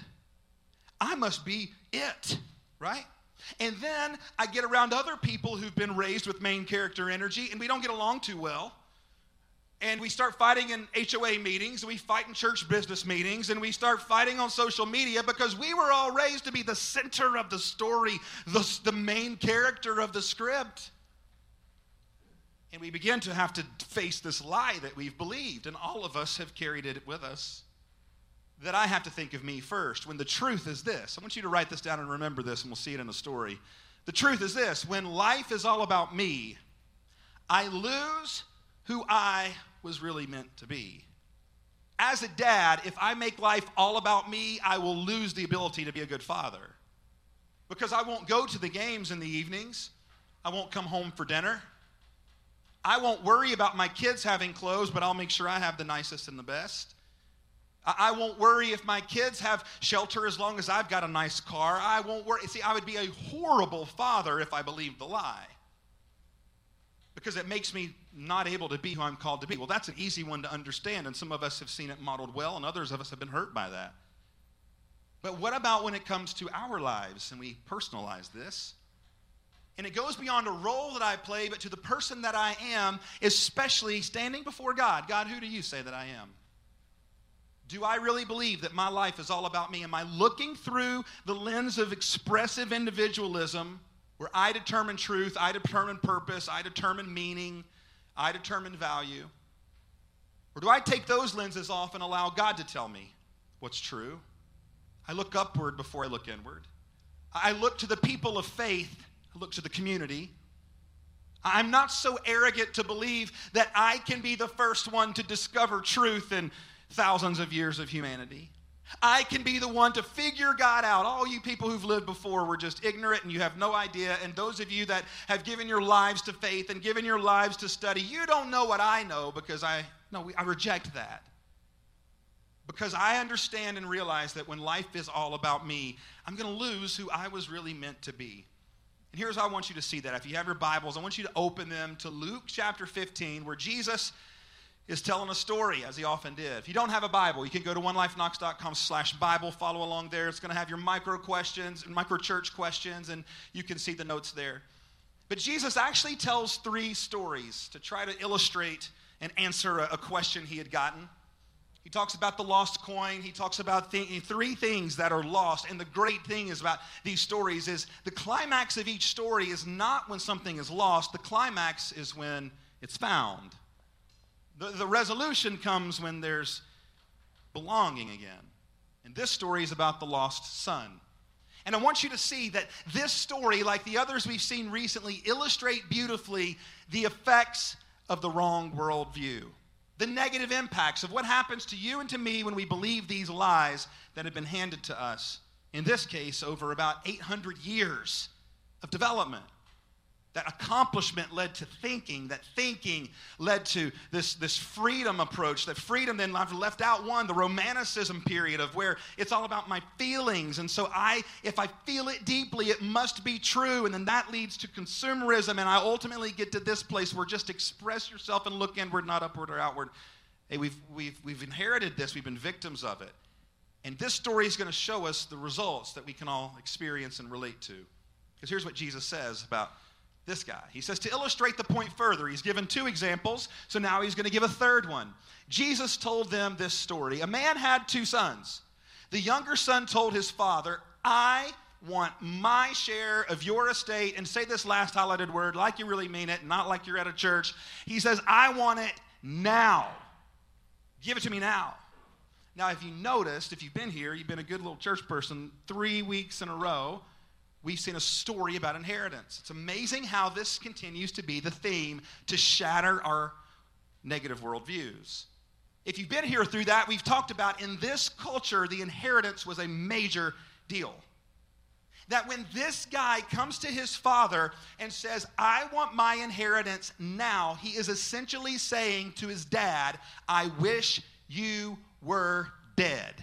I must be it, right? And then I get around other people who've been raised with main character energy, and we don't get along too well. And we start fighting in HOA meetings, and we fight in church business meetings, and we start fighting on social media because we were all raised to be the center of the story, the main character of the script. And we begin to have to face this lie that we've believed, and all of us have carried it with us, that I have to think of me first, when the truth is this. I want you to write this down and remember this, and we'll see it in a story. The truth is this: when life is all about me, I lose who I was really meant to be. As a dad, if I make life all about me, I will lose the ability to be a good father. Because I won't go to the games in the evenings. I won't come home for dinner. I won't worry about my kids having clothes, but I'll make sure I have the nicest and the best. I won't worry if my kids have shelter as long as I've got a nice car. I won't worry. See, I would be a horrible father if I believed the lie, because it makes me not able to be who I'm called to be. Well, that's an easy one to understand, and some of us have seen it modeled well, and others of us have been hurt by that. But what about when it comes to our lives and we personalize this? And it goes beyond a role that I play, but to the person that I am, especially standing before God. God, who do you say that I am? Do I really believe that my life is all about me? Am I looking through the lens of expressive individualism, where I determine truth, I determine purpose, I determine meaning, I determine value? Or do I take those lenses off and allow God to tell me what's true? I look upward before I look inward. I look to the people of faith. I look to the community. I'm not so arrogant to believe that I can be the first one to discover truth in thousands of years of humanity. I can be the one to figure God out. All you people who've lived before were just ignorant and you have no idea. And those of you that have given your lives to faith and given your lives to study, you don't know what I know, because I reject that. Because I understand and realize that when life is all about me, I'm going to lose who I was really meant to be. And here's how I want you to see that. If you have your Bibles, I want you to open them to Luke chapter 15, where Jesus is telling a story, as he often did. If you don't have a Bible, you can go to onelifeknox.com/Bible, follow along there. It's going to have your micro questions and micro church questions, and you can see the notes there. But Jesus actually tells 3 stories to try to illustrate and answer a question he had gotten. He talks about the lost coin. He talks about three things that are lost. And the great thing is about these stories is the climax of each story is not when something is lost. The climax is when it's found. The resolution comes when there's belonging again. And this story is about the lost son. And I want you to see that this story, like the others we've seen recently, illustrate beautifully the effects of the wrong worldview. The negative impacts of what happens to you and to me when we believe these lies that have been handed to us. In this case, over about 800 years of development. That accomplishment led to thinking. That thinking led to this freedom approach. That freedom then I've left out one, the romanticism period of where it's all about my feelings. And so if I feel it deeply, it must be true. And then that leads to consumerism. And I ultimately get to this place where just express yourself and look inward, not upward or outward. Hey, we've inherited this. We've been victims of it. And this story is going to show us the results that we can all experience and relate to. Because here's what Jesus says about this guy. He says, to illustrate the point further, he's given two examples, so now he's going to give a third one. Jesus told them this story. A man had two sons. The younger son told his father, I want my share of your estate, and say this last highlighted word like you really mean it, not like you're at a church. He says, I want it now. Give it to me now. Now, if you noticed, if you've been here, you've been a good little church person, 3 weeks in a row, we've seen a story about inheritance. It's amazing how this continues to be the theme to shatter our negative worldviews. If you've been here through that, we've talked about in this culture, the inheritance was a major deal. That when this guy comes to his father and says, I want my inheritance now, he is essentially saying to his dad, I wish you were dead.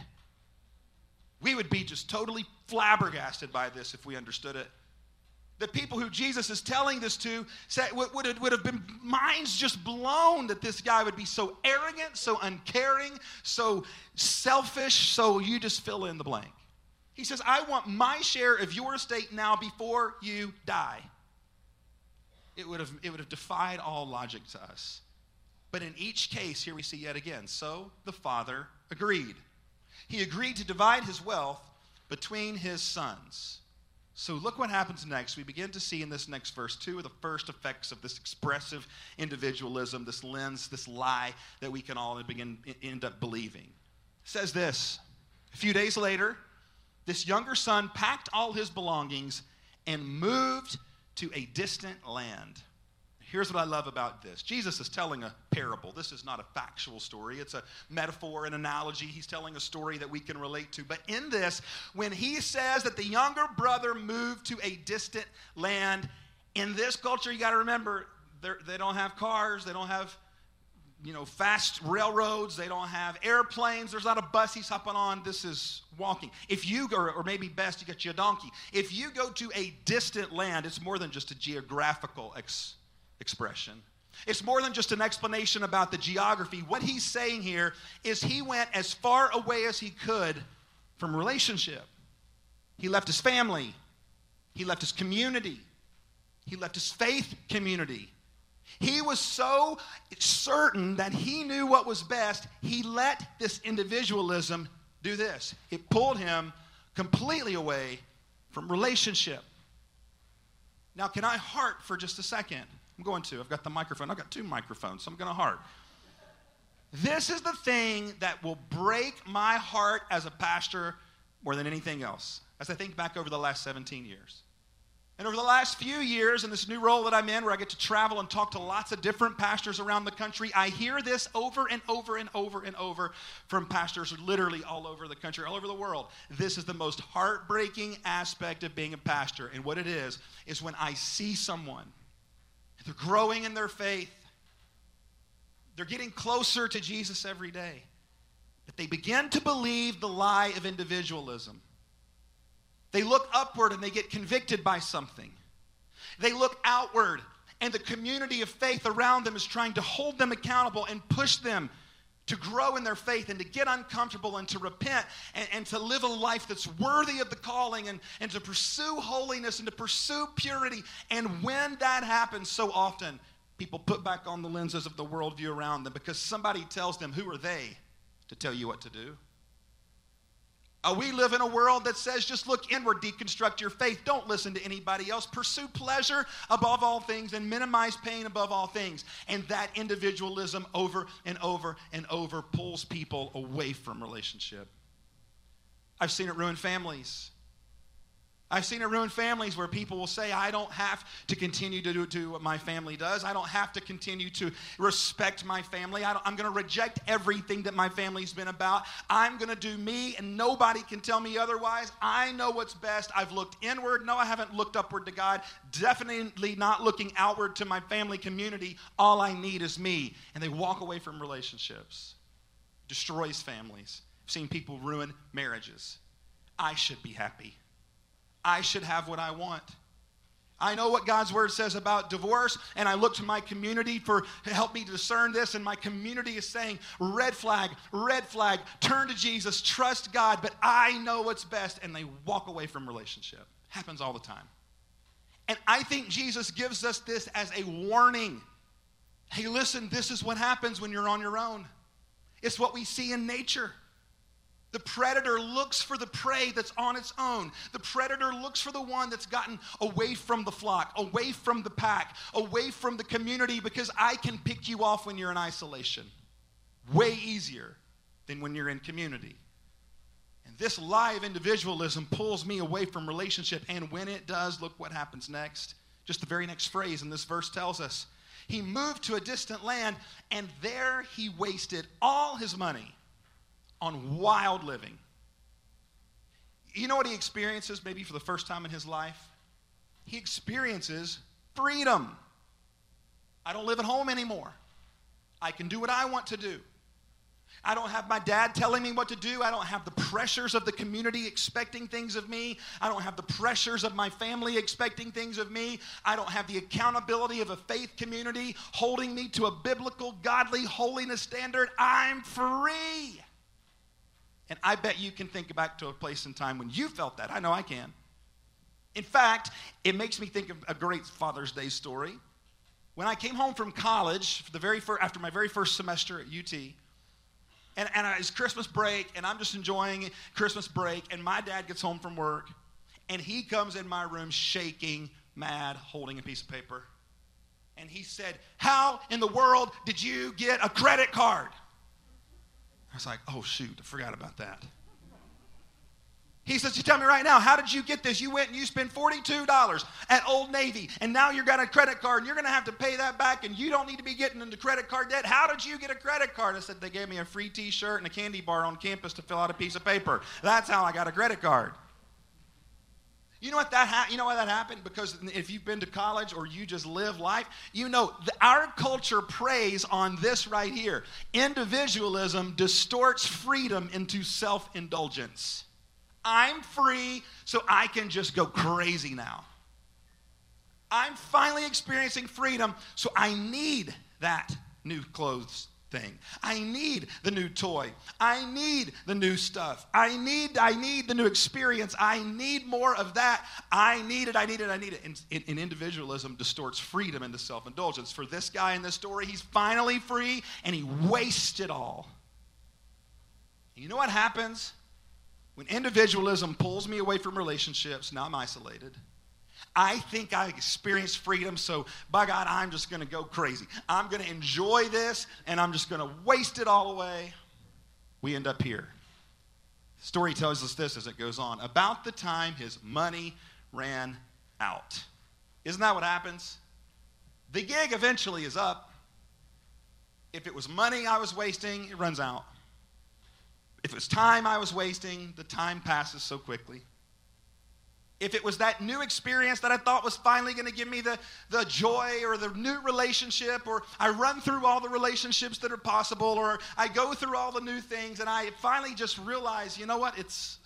We would be just totally flabbergasted by this if we understood it. The people who Jesus is telling this to would have been minds just blown that this guy would be so arrogant, so uncaring, so selfish, so you just fill in the blank. He says, I want my share of your estate now before you die. It would have defied all logic to us. But in each case, here we see yet again, so the father agreed. He agreed to divide his wealth between his sons. So look what happens next. We begin to see in this next verse two of the first effects of this expressive individualism, this lens, this lie that we can all end up believing. It says this, a few days later, this younger son packed all his belongings and moved to a distant land. Here's what I love about this. Jesus is telling a parable. This is not a factual story. It's a metaphor, an analogy. He's telling a story that we can relate to. But in this, when he says that the younger brother moved to a distant land, in this culture, you got to remember, they don't have cars. They don't have, fast railroads. They don't have airplanes. There's not a bus he's hopping on. This is walking. If you go, or maybe best, you get you a donkey. If you go to a distant land, it's more than just a geographical expression. It's more than just an explanation about the geography. What he's saying here is he went as far away as he could from relationship. He left his family. He left his community. He left his faith community. He was so certain that he knew what was best, he let this individualism do this. It pulled him completely away from relationship. Now, can I heart for just a second? I've got the microphone. I've got two microphones, so I'm going to heart. This is the thing that will break my heart as a pastor more than anything else, as I think back over the last 17 years. And over the last few years in this new role that I'm in, where I get to travel and talk to lots of different pastors around the country, I hear this over and over and over and over from pastors literally all over the country, all over the world. This is the most heartbreaking aspect of being a pastor. And what it is when I see someone, they're growing in their faith. They're getting closer to Jesus every day. But they begin to believe the lie of individualism. They look upward and they get convicted by something. They look outward and the community of faith around them is trying to hold them accountable and push them to grow in their faith and to get uncomfortable and to repent and to live a life that's worthy of the calling and to pursue holiness and to pursue purity. And when that happens, so often people put back on the lenses of the worldview around them because somebody tells them, who are they to tell you what to do. We live in a world that says just look inward, deconstruct your faith. Don't listen to anybody else. Pursue pleasure above all things and minimize pain above all things. And that individualism over and over and over pulls people away from relationship. I've seen it ruin families. I've seen it ruin families where people will say, I don't have to continue to do what my family does. I don't have to continue to respect my family. I'm going to reject everything that my family's been about. I'm going to do me, and nobody can tell me otherwise. I know what's best. I've looked inward. No, I haven't looked upward to God. Definitely not looking outward to my family community. All I need is me. And they walk away from relationships. Destroys families. I've seen people ruin marriages. I should be happy. I should have what I want. I know what God's word says about divorce, and I look to my community to help me discern this, and my community is saying, red flag, turn to Jesus, trust God, but I know what's best, and they walk away from relationship. Happens all the time. And I think Jesus gives us this as a warning. Hey, listen, this is what happens when you're on your own. It's what we see in nature. The predator looks for the prey that's on its own. The predator looks for the one that's gotten away from the flock, away from the pack, away from the community, because I can pick you off when you're in isolation. Way easier than when you're in community. And this lie of individualism pulls me away from relationship. And when it does, look what happens next. Just the very next phrase in this verse tells us. He moved to a distant land, and there he wasted all his money on wild living. You know what he experiences maybe for the first time in his life? He experiences freedom. I don't live at home anymore. I can do what I want to do. I don't have my dad telling me what to do. I don't have the pressures of the community expecting things of me. I don't have the pressures of my family expecting things of me. I don't have the accountability of a faith community holding me to a biblical, godly holiness standard. I'm free. And I bet you can think back to a place in time when you felt that. I know I can. In fact, it makes me think of a great Father's Day story. When I came home from college, after my very first semester at UT, and it's Christmas break, and I'm just enjoying Christmas break, and my dad gets home from work, and he comes in my room shaking, mad, holding a piece of paper. And he said, "How in the world did you get a credit card?" I was like, oh, shoot, I forgot about that. He says, you tell me right now, how did you get this? You went and you spent $42 at Old Navy, and now you've got a credit card, and you're going to have to pay that back, and you don't need to be getting into credit card debt. How did you get a credit card? I said, they gave me a free T-shirt and a candy bar on campus to fill out a piece of paper. That's how I got a credit card. You know what that happened? Because if you've been to college or you just live life, you know our culture preys on this right here. Individualism distorts freedom into self-indulgence. I'm free, so I can just go crazy now. I'm finally experiencing freedom, so I need that new clothes thing. I need the new toy. I need the new stuff. I need the new experience. I need more of that. I need it. And individualism distorts freedom into self-indulgence. For this guy in this story, he's finally free, and he wastes it all. And you know what happens? When individualism pulls me away from relationships, now I'm isolated. I think I experienced freedom, so by God, I'm just going to go crazy. I'm going to enjoy this, and I'm just going to waste it all away. We end up here. The story tells us this as it goes on. About the time his money ran out. Isn't that what happens? The gig eventually is up. If it was money I was wasting, it runs out. If it was time I was wasting, the time passes so quickly. If it was that new experience that I thought was finally going to give me the joy or the new relationship, or I run through all the relationships that are possible, or I go through all the new things, and I finally just realize, you know what, it's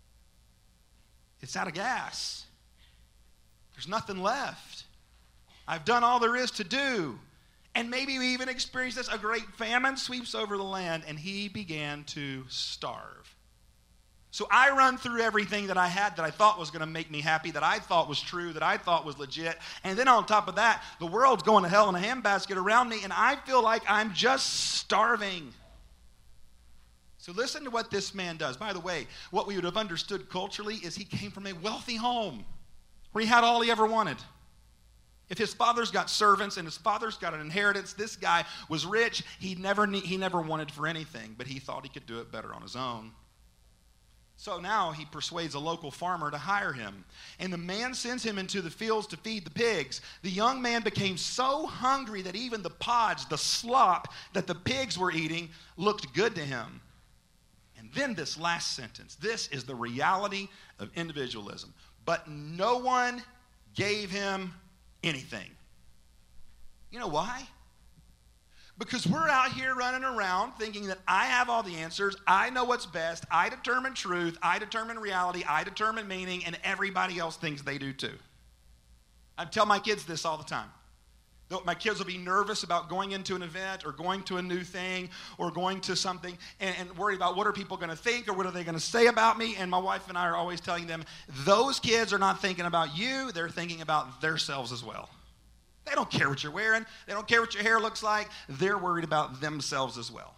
out of gas. There's nothing left. I've done all there is to do. And maybe we even experienced this. A great famine sweeps over the land, and he began to starve. So I run through everything that I had that I thought was going to make me happy, that I thought was true, that I thought was legit. And then on top of that, the world's going to hell in a handbasket around me, and I feel like I'm just starving. So listen to what this man does. By the way, what we would have understood culturally is he came from a wealthy home where he had all he ever wanted. If his father's got servants and his father's got an inheritance, this guy was rich. He never wanted for anything, but he thought he could do it better on his own. So now he persuades a local farmer to hire him. And the man sends him into the fields to feed the pigs. The young man became so hungry that even the pods, the slop that the pigs were eating, looked good to him. And then this last sentence. This is the reality of individualism. But no one gave him anything. You know why? Because we're out here running around thinking that I have all the answers, I know what's best, I determine truth, I determine reality, I determine meaning, and everybody else thinks they do too. I tell my kids this all the time. My kids will be nervous about going into an event or going to a new thing or going to something and worried about what are people going to think or what are they going to say about me. And my wife and I are always telling them, those kids are not thinking about you, they're thinking about themselves as well. They don't care what you're wearing. They don't care what your hair looks like. They're worried about themselves as well.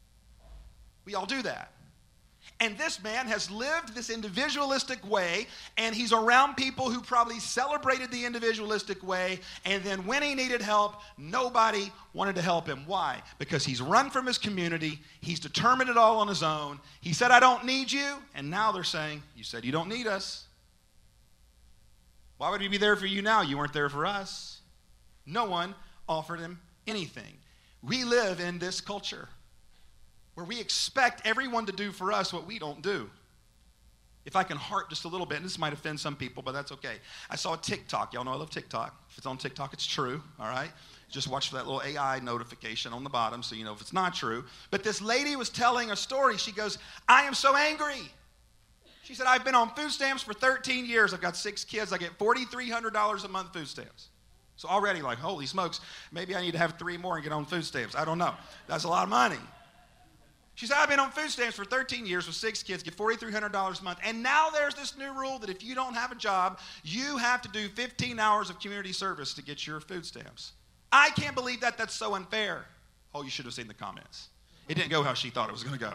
We all do that. And this man has lived this individualistic way, and he's around people who probably celebrated the individualistic way, and then when he needed help, nobody wanted to help him. Why? Because he's run from his community. He's determined it all on his own. He said, I don't need you, and now they're saying, you said you don't need us. Why would we be there for you now? You weren't there for us. No one offered him anything. We live in this culture where we expect everyone to do for us what we don't do. If I can heart just a little bit, and this might offend some people, but that's okay. I saw a TikTok. Y'all know I love TikTok. If it's on TikTok, it's true, all right? Just watch for that little AI notification on the bottom so you know if it's not true. But this lady was telling a story. She goes, I am so angry. She said, I've been on food stamps for 13 years. I've got 6 kids. I get $4,300 a month food stamps. So already like, holy smokes, maybe I need to have 3 more and get on food stamps. I don't know. That's a lot of money. She said, I've been on food stamps for 13 years with 6 kids, get $4,300 a month. And now there's this new rule that if you don't have a job, you have to do 15 hours of community service to get your food stamps. I can't believe that. That's so unfair. Oh, you should have seen the comments. It didn't go how she thought it was going to go.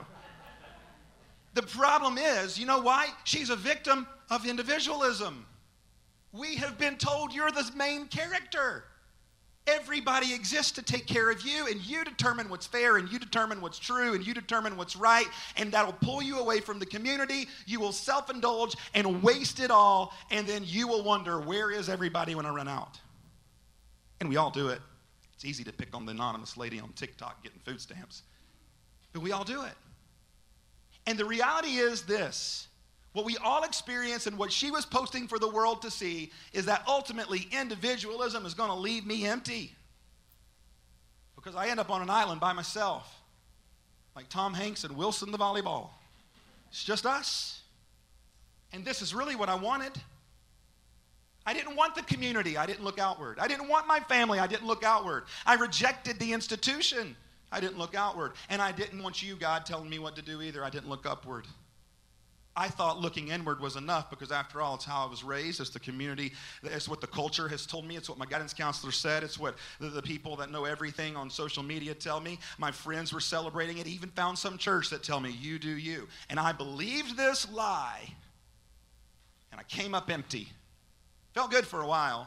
The problem is, you know why? She's a victim of individualism. We have been told you're the main character. Everybody exists to take care of you, and you determine what's fair, and you determine what's true, and you determine what's right, and that'll pull you away from the community. You will self-indulge and waste it all, and then you will wonder, where is everybody when I run out? And we all do it. It's easy to pick on the anonymous lady on TikTok getting food stamps, but we all do it. And the reality is this. What we all experience and what she was posting for the world to see is that ultimately individualism is going to leave me empty. Because I end up on an island by myself, like Tom Hanks and Wilson the volleyball. It's just us. And this is really what I wanted. I didn't want the community. I didn't look outward. I didn't want my family. I didn't look outward. I rejected the institution. I didn't look outward. And I didn't want you, God, telling me what to do either. I didn't look upward. I thought looking inward was enough because after all, it's how I was raised. It's the community. It's what the culture has told me. It's what my guidance counselor said. It's what the people that know everything on social media tell me. My friends were celebrating it. Even found some church that tell me, you do you. And I believed this lie. And I came up empty. Felt good for a while.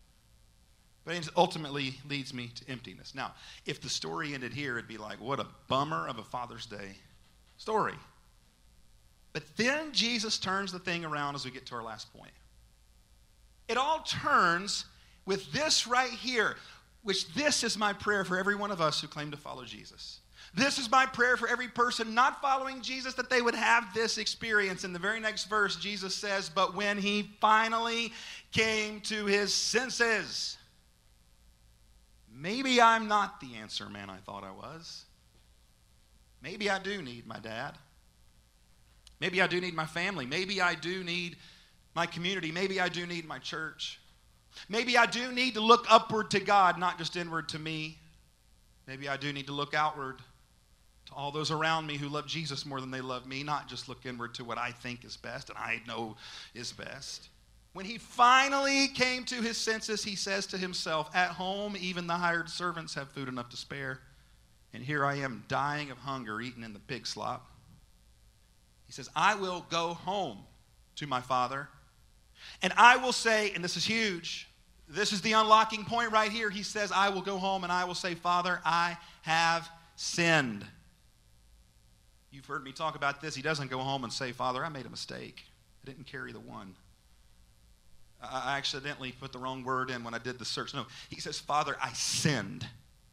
But it ultimately leads me to emptiness. Now, if the story ended here, it'd be like, what a bummer of a Father's Day story. But then Jesus turns the thing around as we get to our last point. It all turns with this right here, which this is my prayer for every one of us who claim to follow Jesus. This is my prayer for every person not following Jesus, that they would have this experience. In the very next verse, Jesus says, but when he finally came to his senses, maybe I'm not the answer man I thought I was. Maybe I do need my dad. Maybe I do need my family. Maybe I do need my community. Maybe I do need my church. Maybe I do need to look upward to God, not just inward to me. Maybe I do need to look outward to all those around me who love Jesus more than they love me, not just look inward to what I think is best and I know is best. When he finally came to his senses, he says to himself, at home, even the hired servants have food enough to spare. And here I am dying of hunger, eating in the pig slop. He says, I will go home to my Father, and I will say, and this is huge, this is the unlocking point right here. He says, I will go home and I will say, Father, I have sinned. You've heard me talk about this. He doesn't go home and say, Father, I made a mistake. I didn't carry the one. I accidentally put the wrong word in when I did the search. No, he says, Father, I sinned.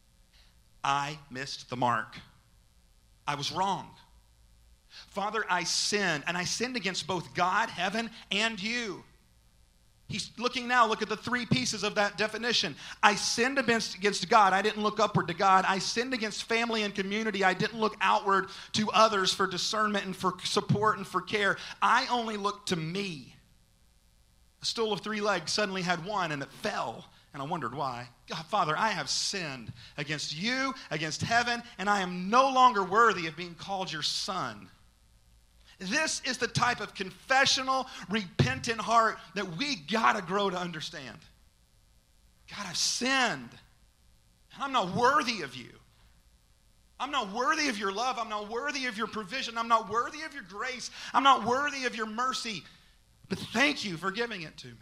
I missed the mark. I was wrong. Father, I sinned, and I sinned against both God, heaven, and you. He's looking now, look at the three pieces of that definition. I sinned against God. I didn't look upward to God. I sinned against family and community. I didn't look outward to others for discernment and for support and for care. I only looked to me. A stool of 3 legs suddenly had one, and it fell. And I wondered why. God, Father, I have sinned against you, against heaven, and I am no longer worthy of being called your son. This is the type of confessional, repentant heart that we got to grow to understand. God, I've sinned. I'm not worthy of you. I'm not worthy of your love. I'm not worthy of your provision. I'm not worthy of your grace. I'm not worthy of your mercy. But thank you for giving it to me.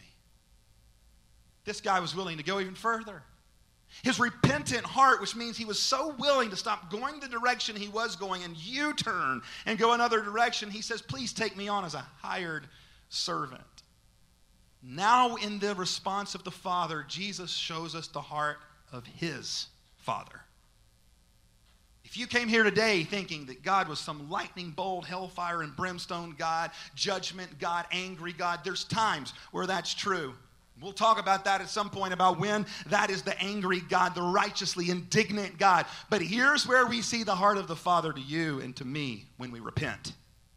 This guy was willing to go even further. His repentant heart, which means he was so willing to stop going the direction he was going and U-turn and go another direction, he says, please take me on as a hired servant. Now in the response of the Father, Jesus shows us the heart of his Father. If you came here today thinking that God was some lightning bolt, hellfire and brimstone God, judgment God, angry God, there's times where that's true. We'll talk about that at some point, about when that is the angry God, the righteously indignant God. But here's where we see the heart of the Father to you and to me when we repent.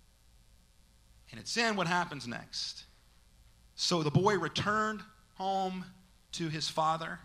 And it's in what happens next. So the boy returned home to his father.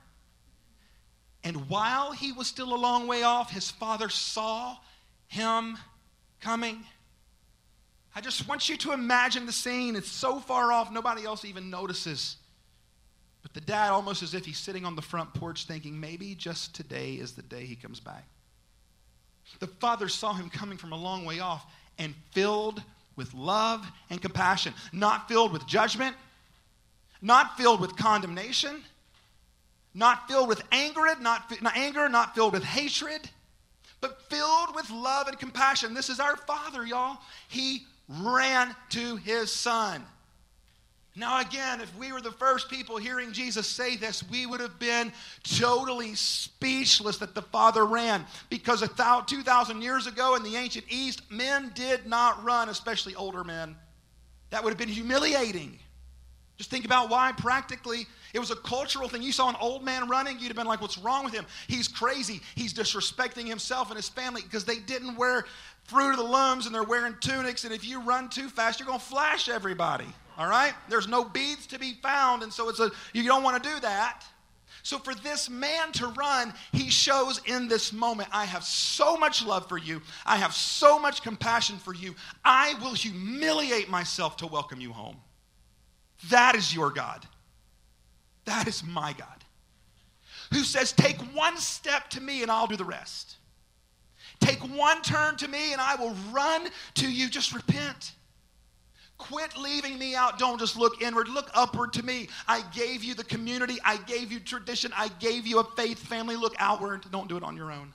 And while he was still a long way off, his father saw him coming. I just want you to imagine the scene. It's so far off, nobody else even notices. But the dad, almost as if he's sitting on the front porch thinking, maybe just today is the day he comes back. The father saw him coming from a long way off and filled with love and compassion. Not filled with judgment, not filled with condemnation, not filled with anger, not filled with hatred, but filled with love and compassion. This is our Father, y'all. He ran to his son. Now again, if we were the first people hearing Jesus say this, we would have been totally speechless that the Father ran. Because 2,000 years ago in the ancient East, men did not run, especially older men. That would have been humiliating. Just think about why. Practically, it was a cultural thing. You saw an old man running, you'd have been like, what's wrong with him? He's crazy. He's disrespecting himself and his family, because they didn't wear fruit of the looms and they're wearing tunics, and if you run too fast, you're going to flash everybody. All right? There's no beads to be found, and so you don't want to do that. So for this man to run, he shows in this moment, I have so much love for you. I have so much compassion for you. I will humiliate myself to welcome you home. That is your God. That is my God, who says, take one step to me and I'll do the rest. Take one turn to me and I will run to you. Just repent. Quit leaving me out. Don't just look inward. Look upward to me. I gave you the community. I gave you tradition. I gave you a faith family. Look outward. Don't do it on your own.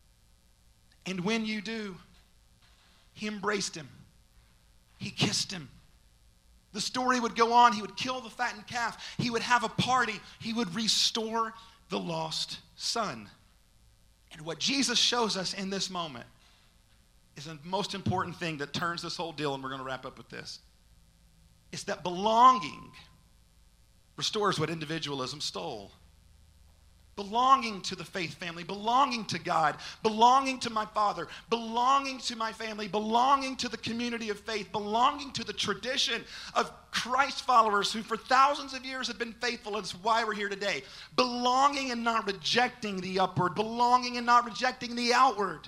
And when you do, he embraced him. He kissed him. The story would go on. He would kill the fattened calf. He would have a party. He would restore the lost son. And what Jesus shows us in this moment is the most important thing that turns this whole deal, and we're going to wrap up with this. It's that belonging restores what individualism stole. Belonging to the faith family, belonging to God, belonging to my Father, belonging to my family, belonging to the community of faith, belonging to the tradition of Christ followers who for thousands of years have been faithful, and that's why we're here today. Belonging and not rejecting the upward, belonging and not rejecting the outward.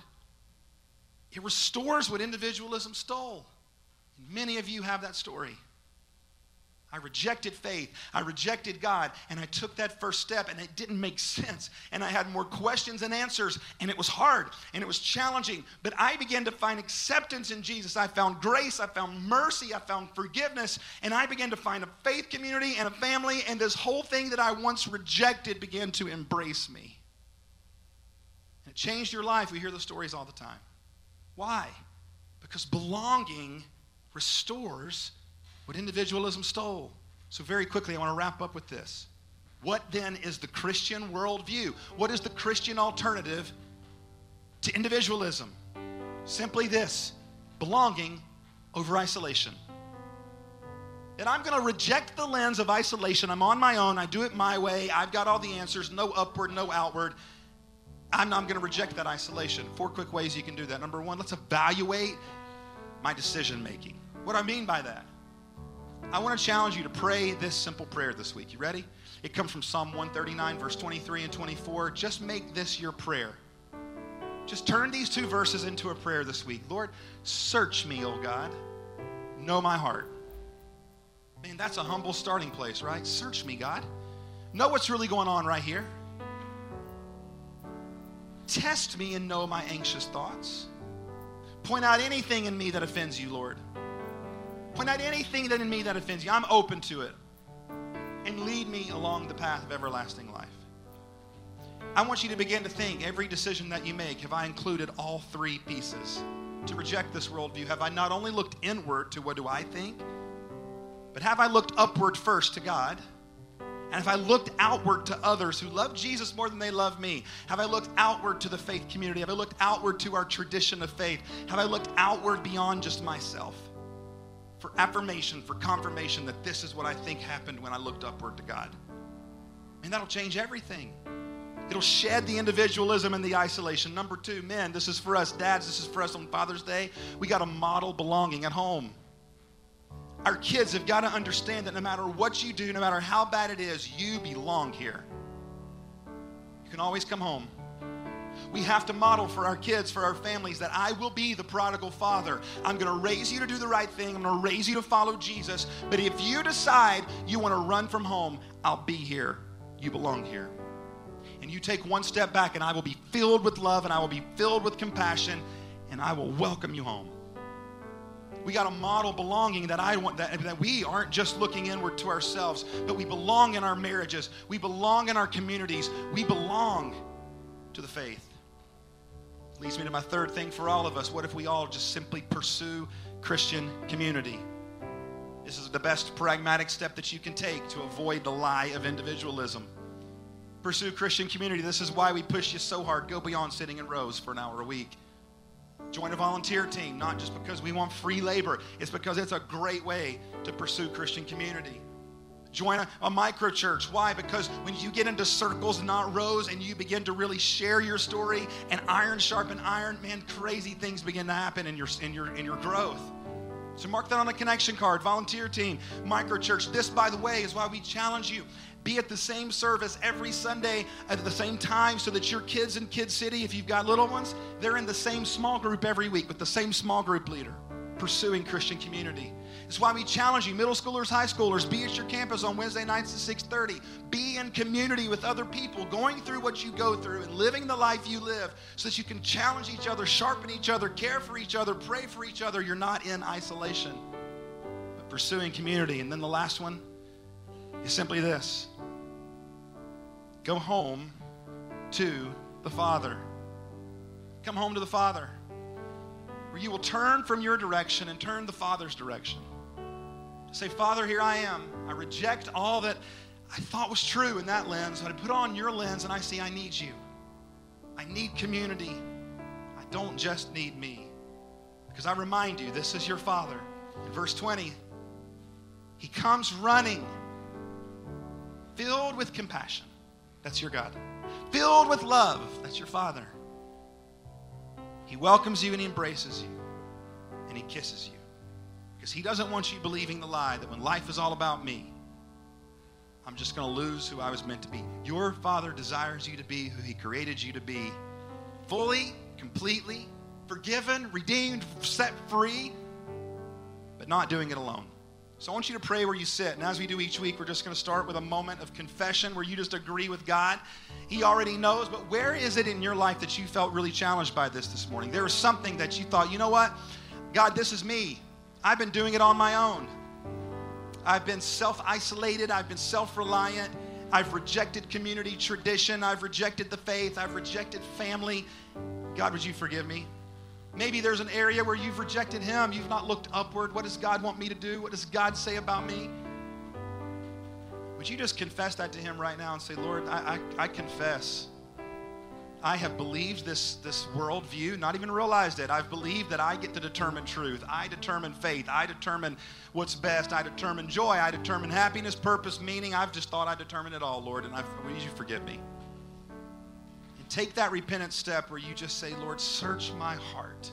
It restores what individualism stole. And many of you have that story. I rejected faith. I rejected God. And I took that first step, and it didn't make sense. And I had more questions than answers. And it was hard. And it was challenging. But I began to find acceptance in Jesus. I found grace. I found mercy. I found forgiveness. And I began to find a faith community and a family. And this whole thing that I once rejected began to embrace me. And it changed your life. We hear the stories all the time. Why? Because belonging restores what individualism stole. So very quickly, I want to wrap up with this. What then is the Christian worldview? What is the Christian alternative to individualism? Simply this: belonging over isolation. And I'm going to reject the lens of isolation. I'm on my own. I do it my way. I've got all the answers. No upward, no outward. I'm going to reject that isolation. 4 quick ways you can do that. Number 1, let's evaluate my decision making. What do I mean by that? I want to challenge you to pray this simple prayer this week. You ready? It comes from Psalm 139, verse 23 and 24. Just make this your prayer. Just turn these 2 verses into a prayer this week. Lord, search me, oh God. Know my heart. Man, that's a humble starting place, right? Search me, God. Know what's really going on right here. Test me and know my anxious thoughts. Point out anything in me that offends you, Lord. Point out anything that in me that offends you. I'm open to it. And lead me along the path of everlasting life. I want you to begin to think, every decision that you make, have I included all 3 pieces? To reject this worldview, have I not only looked inward to what do I think, but have I looked upward first to God? And have I looked outward to others who love Jesus more than they love me? Have I looked outward to the faith community? Have I looked outward to our tradition of faith? Have I looked outward beyond just myself? For affirmation, for confirmation that this is what I think happened when I looked upward to God. And that'll change everything. It'll shed the individualism and the isolation. Number 2, men, this is for us. Dads, this is for us on Father's Day. We got to model belonging at home. Our kids have got to understand that no matter what you do, no matter how bad it is, you belong here. You can always come home. We have to model for our kids, for our families, that I will be the prodigal father. I'm going to raise you to do the right thing. I'm going to raise you to follow Jesus. But if you decide you want to run from home, I'll be here. You belong here. And you take 1 step back, and I will be filled with love, and I will be filled with compassion, and I will welcome you home. We got to model belonging that we aren't just looking inward to ourselves, but we belong in our marriages. We belong in our communities. We belong to the faith. Leads me to my 3rd thing for all of us. What if we all just simply pursue Christian community? This is the best pragmatic step that you can take to avoid the lie of individualism. Pursue Christian community. This is why we push you so hard. Go beyond sitting in rows for an hour a week. Join a volunteer team, not just because we want free labor. It's because it's a great way to pursue Christian community. Join a micro church. Why? Because when you get into circles and not rows and you begin to really share your story and iron sharpen iron, man, crazy things begin to happen in your growth. So mark that on the connection card. Volunteer team, micro church. This, by the way, is why we challenge you. Be at the same service every Sunday at the same time so that your kids in Kid City, if you've got little ones, they're in the same small group every week with the same small group leader, pursuing Christian community. It's why we challenge you, middle schoolers, high schoolers, be at your campus on Wednesday nights at 6:30. Be in community with other people, going through what you go through and living the life you live so that you can challenge each other, sharpen each other, care for each other, pray for each other. You're not in isolation, but pursuing community. And then the last one is simply this. Go home to the Father. Come home to the Father, where you will turn from your direction and turn the Father's direction. Say, Father, here I am. I reject all that I thought was true in that lens. I put on your lens and I see I need you. I need community. I don't just need me. Because I remind you, this is your Father. In verse 20, he comes running, filled with compassion. That's your God. Filled with love. That's your Father. He welcomes you and he embraces you. And he kisses you. Because he doesn't want you believing the lie that when life is all about me, I'm just going to lose who I was meant to be. Your Father desires you to be who he created you to be. Fully, completely, forgiven, redeemed, set free, but not doing it alone. So I want you to pray where you sit. And as we do each week, we're just going to start with a moment of confession where you just agree with God. He already knows, but where is it in your life that you felt really challenged by this morning? There was something that you thought, you know what? God, this is me. I've been doing it on my own. I've been self-isolated. I've been self-reliant. I've rejected community tradition. I've rejected the faith. I've rejected family. God, would you forgive me? Maybe there's an area where you've rejected him. You've not looked upward. What does God want me to do? What does God say about me? Would you just confess that to him right now and say, Lord, I confess. I have believed this worldview, not even realized it. I've believed that I get to determine truth. I determine faith. I determine what's best. I determine joy. I determine happiness, purpose, meaning. I've just thought I determined it all, Lord, and would you forgive me? Take that repentant step where you just say, Lord, search my heart.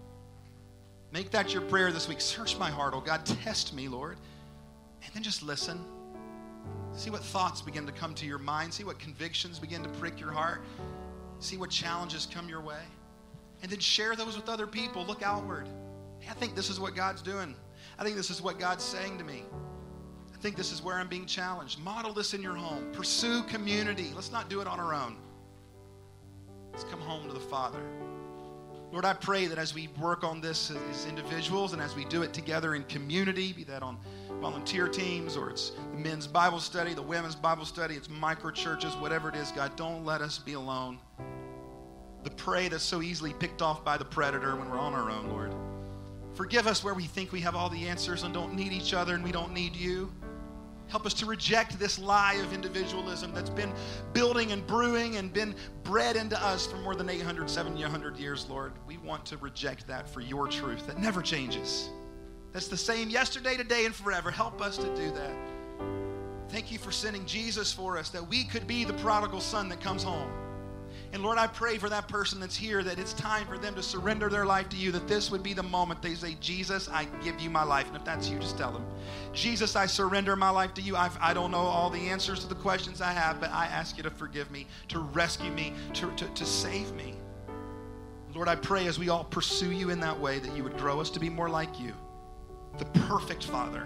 Make that your prayer this week. Search my heart, oh God. Test me, Lord. And then just listen. See what thoughts begin to come to your mind. See what convictions begin to prick your heart. See what challenges come your way. And then share those with other people. Look outward. Hey, I think this is what God's doing. I think this is what God's saying to me. I think this is where I'm being challenged. Model this in your home. Pursue community. Let's not do it on our own. Let's come home to the Father. Lord, I pray that as we work on this as individuals and as we do it together in community, be that on volunteer teams or it's the men's Bible study, the women's Bible study, it's micro churches, whatever it is, God, don't let us be alone. The prey that's so easily picked off by the predator when we're on our own, Lord. Forgive us where we think we have all the answers and don't need each other and we don't need you. Help us to reject this lie of individualism that's been building and brewing and been bred into us for more than 800, 700 years, Lord. We want to reject that for your truth that never changes. That's the same yesterday, today, and forever. Help us to do that. Thank you for sending Jesus for us, that we could be the prodigal son that comes home. And Lord, I pray for that person that's here that it's time for them to surrender their life to you, that this would be the moment they say, Jesus, I give you my life. And if that's you, just tell them, Jesus, I surrender my life to you. I don't know all the answers to the questions I have, but I ask you to forgive me, to rescue me, to save me. Lord, I pray as we all pursue you in that way that you would grow us to be more like you, the perfect Father,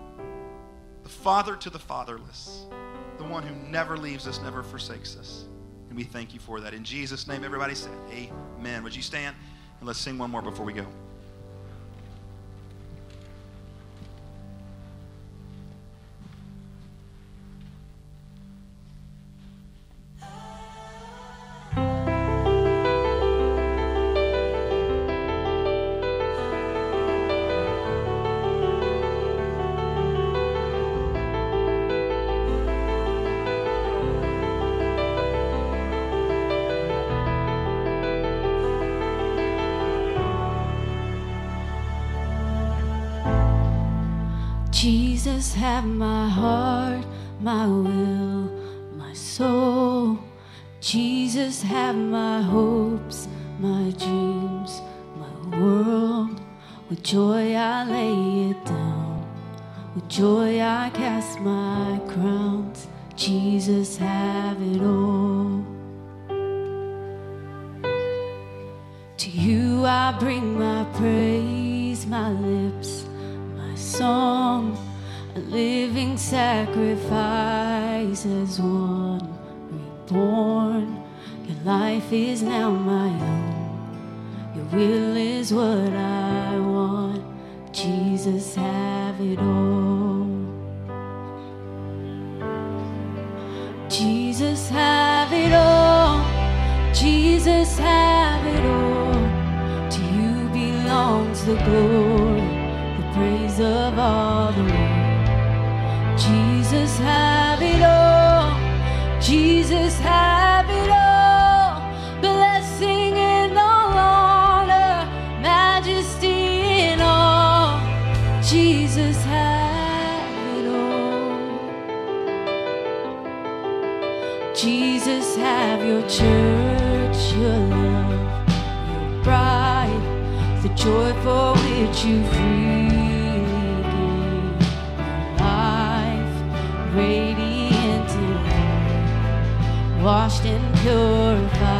the Father to the fatherless, the one who never leaves us, never forsakes us. And we thank you for that. In Jesus' name, everybody said, amen. Would you stand? And let's sing one more before we go. Jesus, have my heart, my will, my soul. Jesus, have my hopes, my dreams, my world. With joy I lay it down. With joy I cast my crowns. Jesus, have it all. To you I bring my praise, my lips, my song, a living sacrifice as one reborn. Your life is now my own. Your will is what I want. Jesus, have it all. Jesus, have it all. Jesus, have it all. To you belongs the glory, the praise of all the world. Jesus, have it all. Jesus, have it all. Blessing and all honor, majesty and all. Jesus, have it all. Jesus, have your church, your love, your bride, the joy for which you freely gave your life, radiant in love, washed and purified.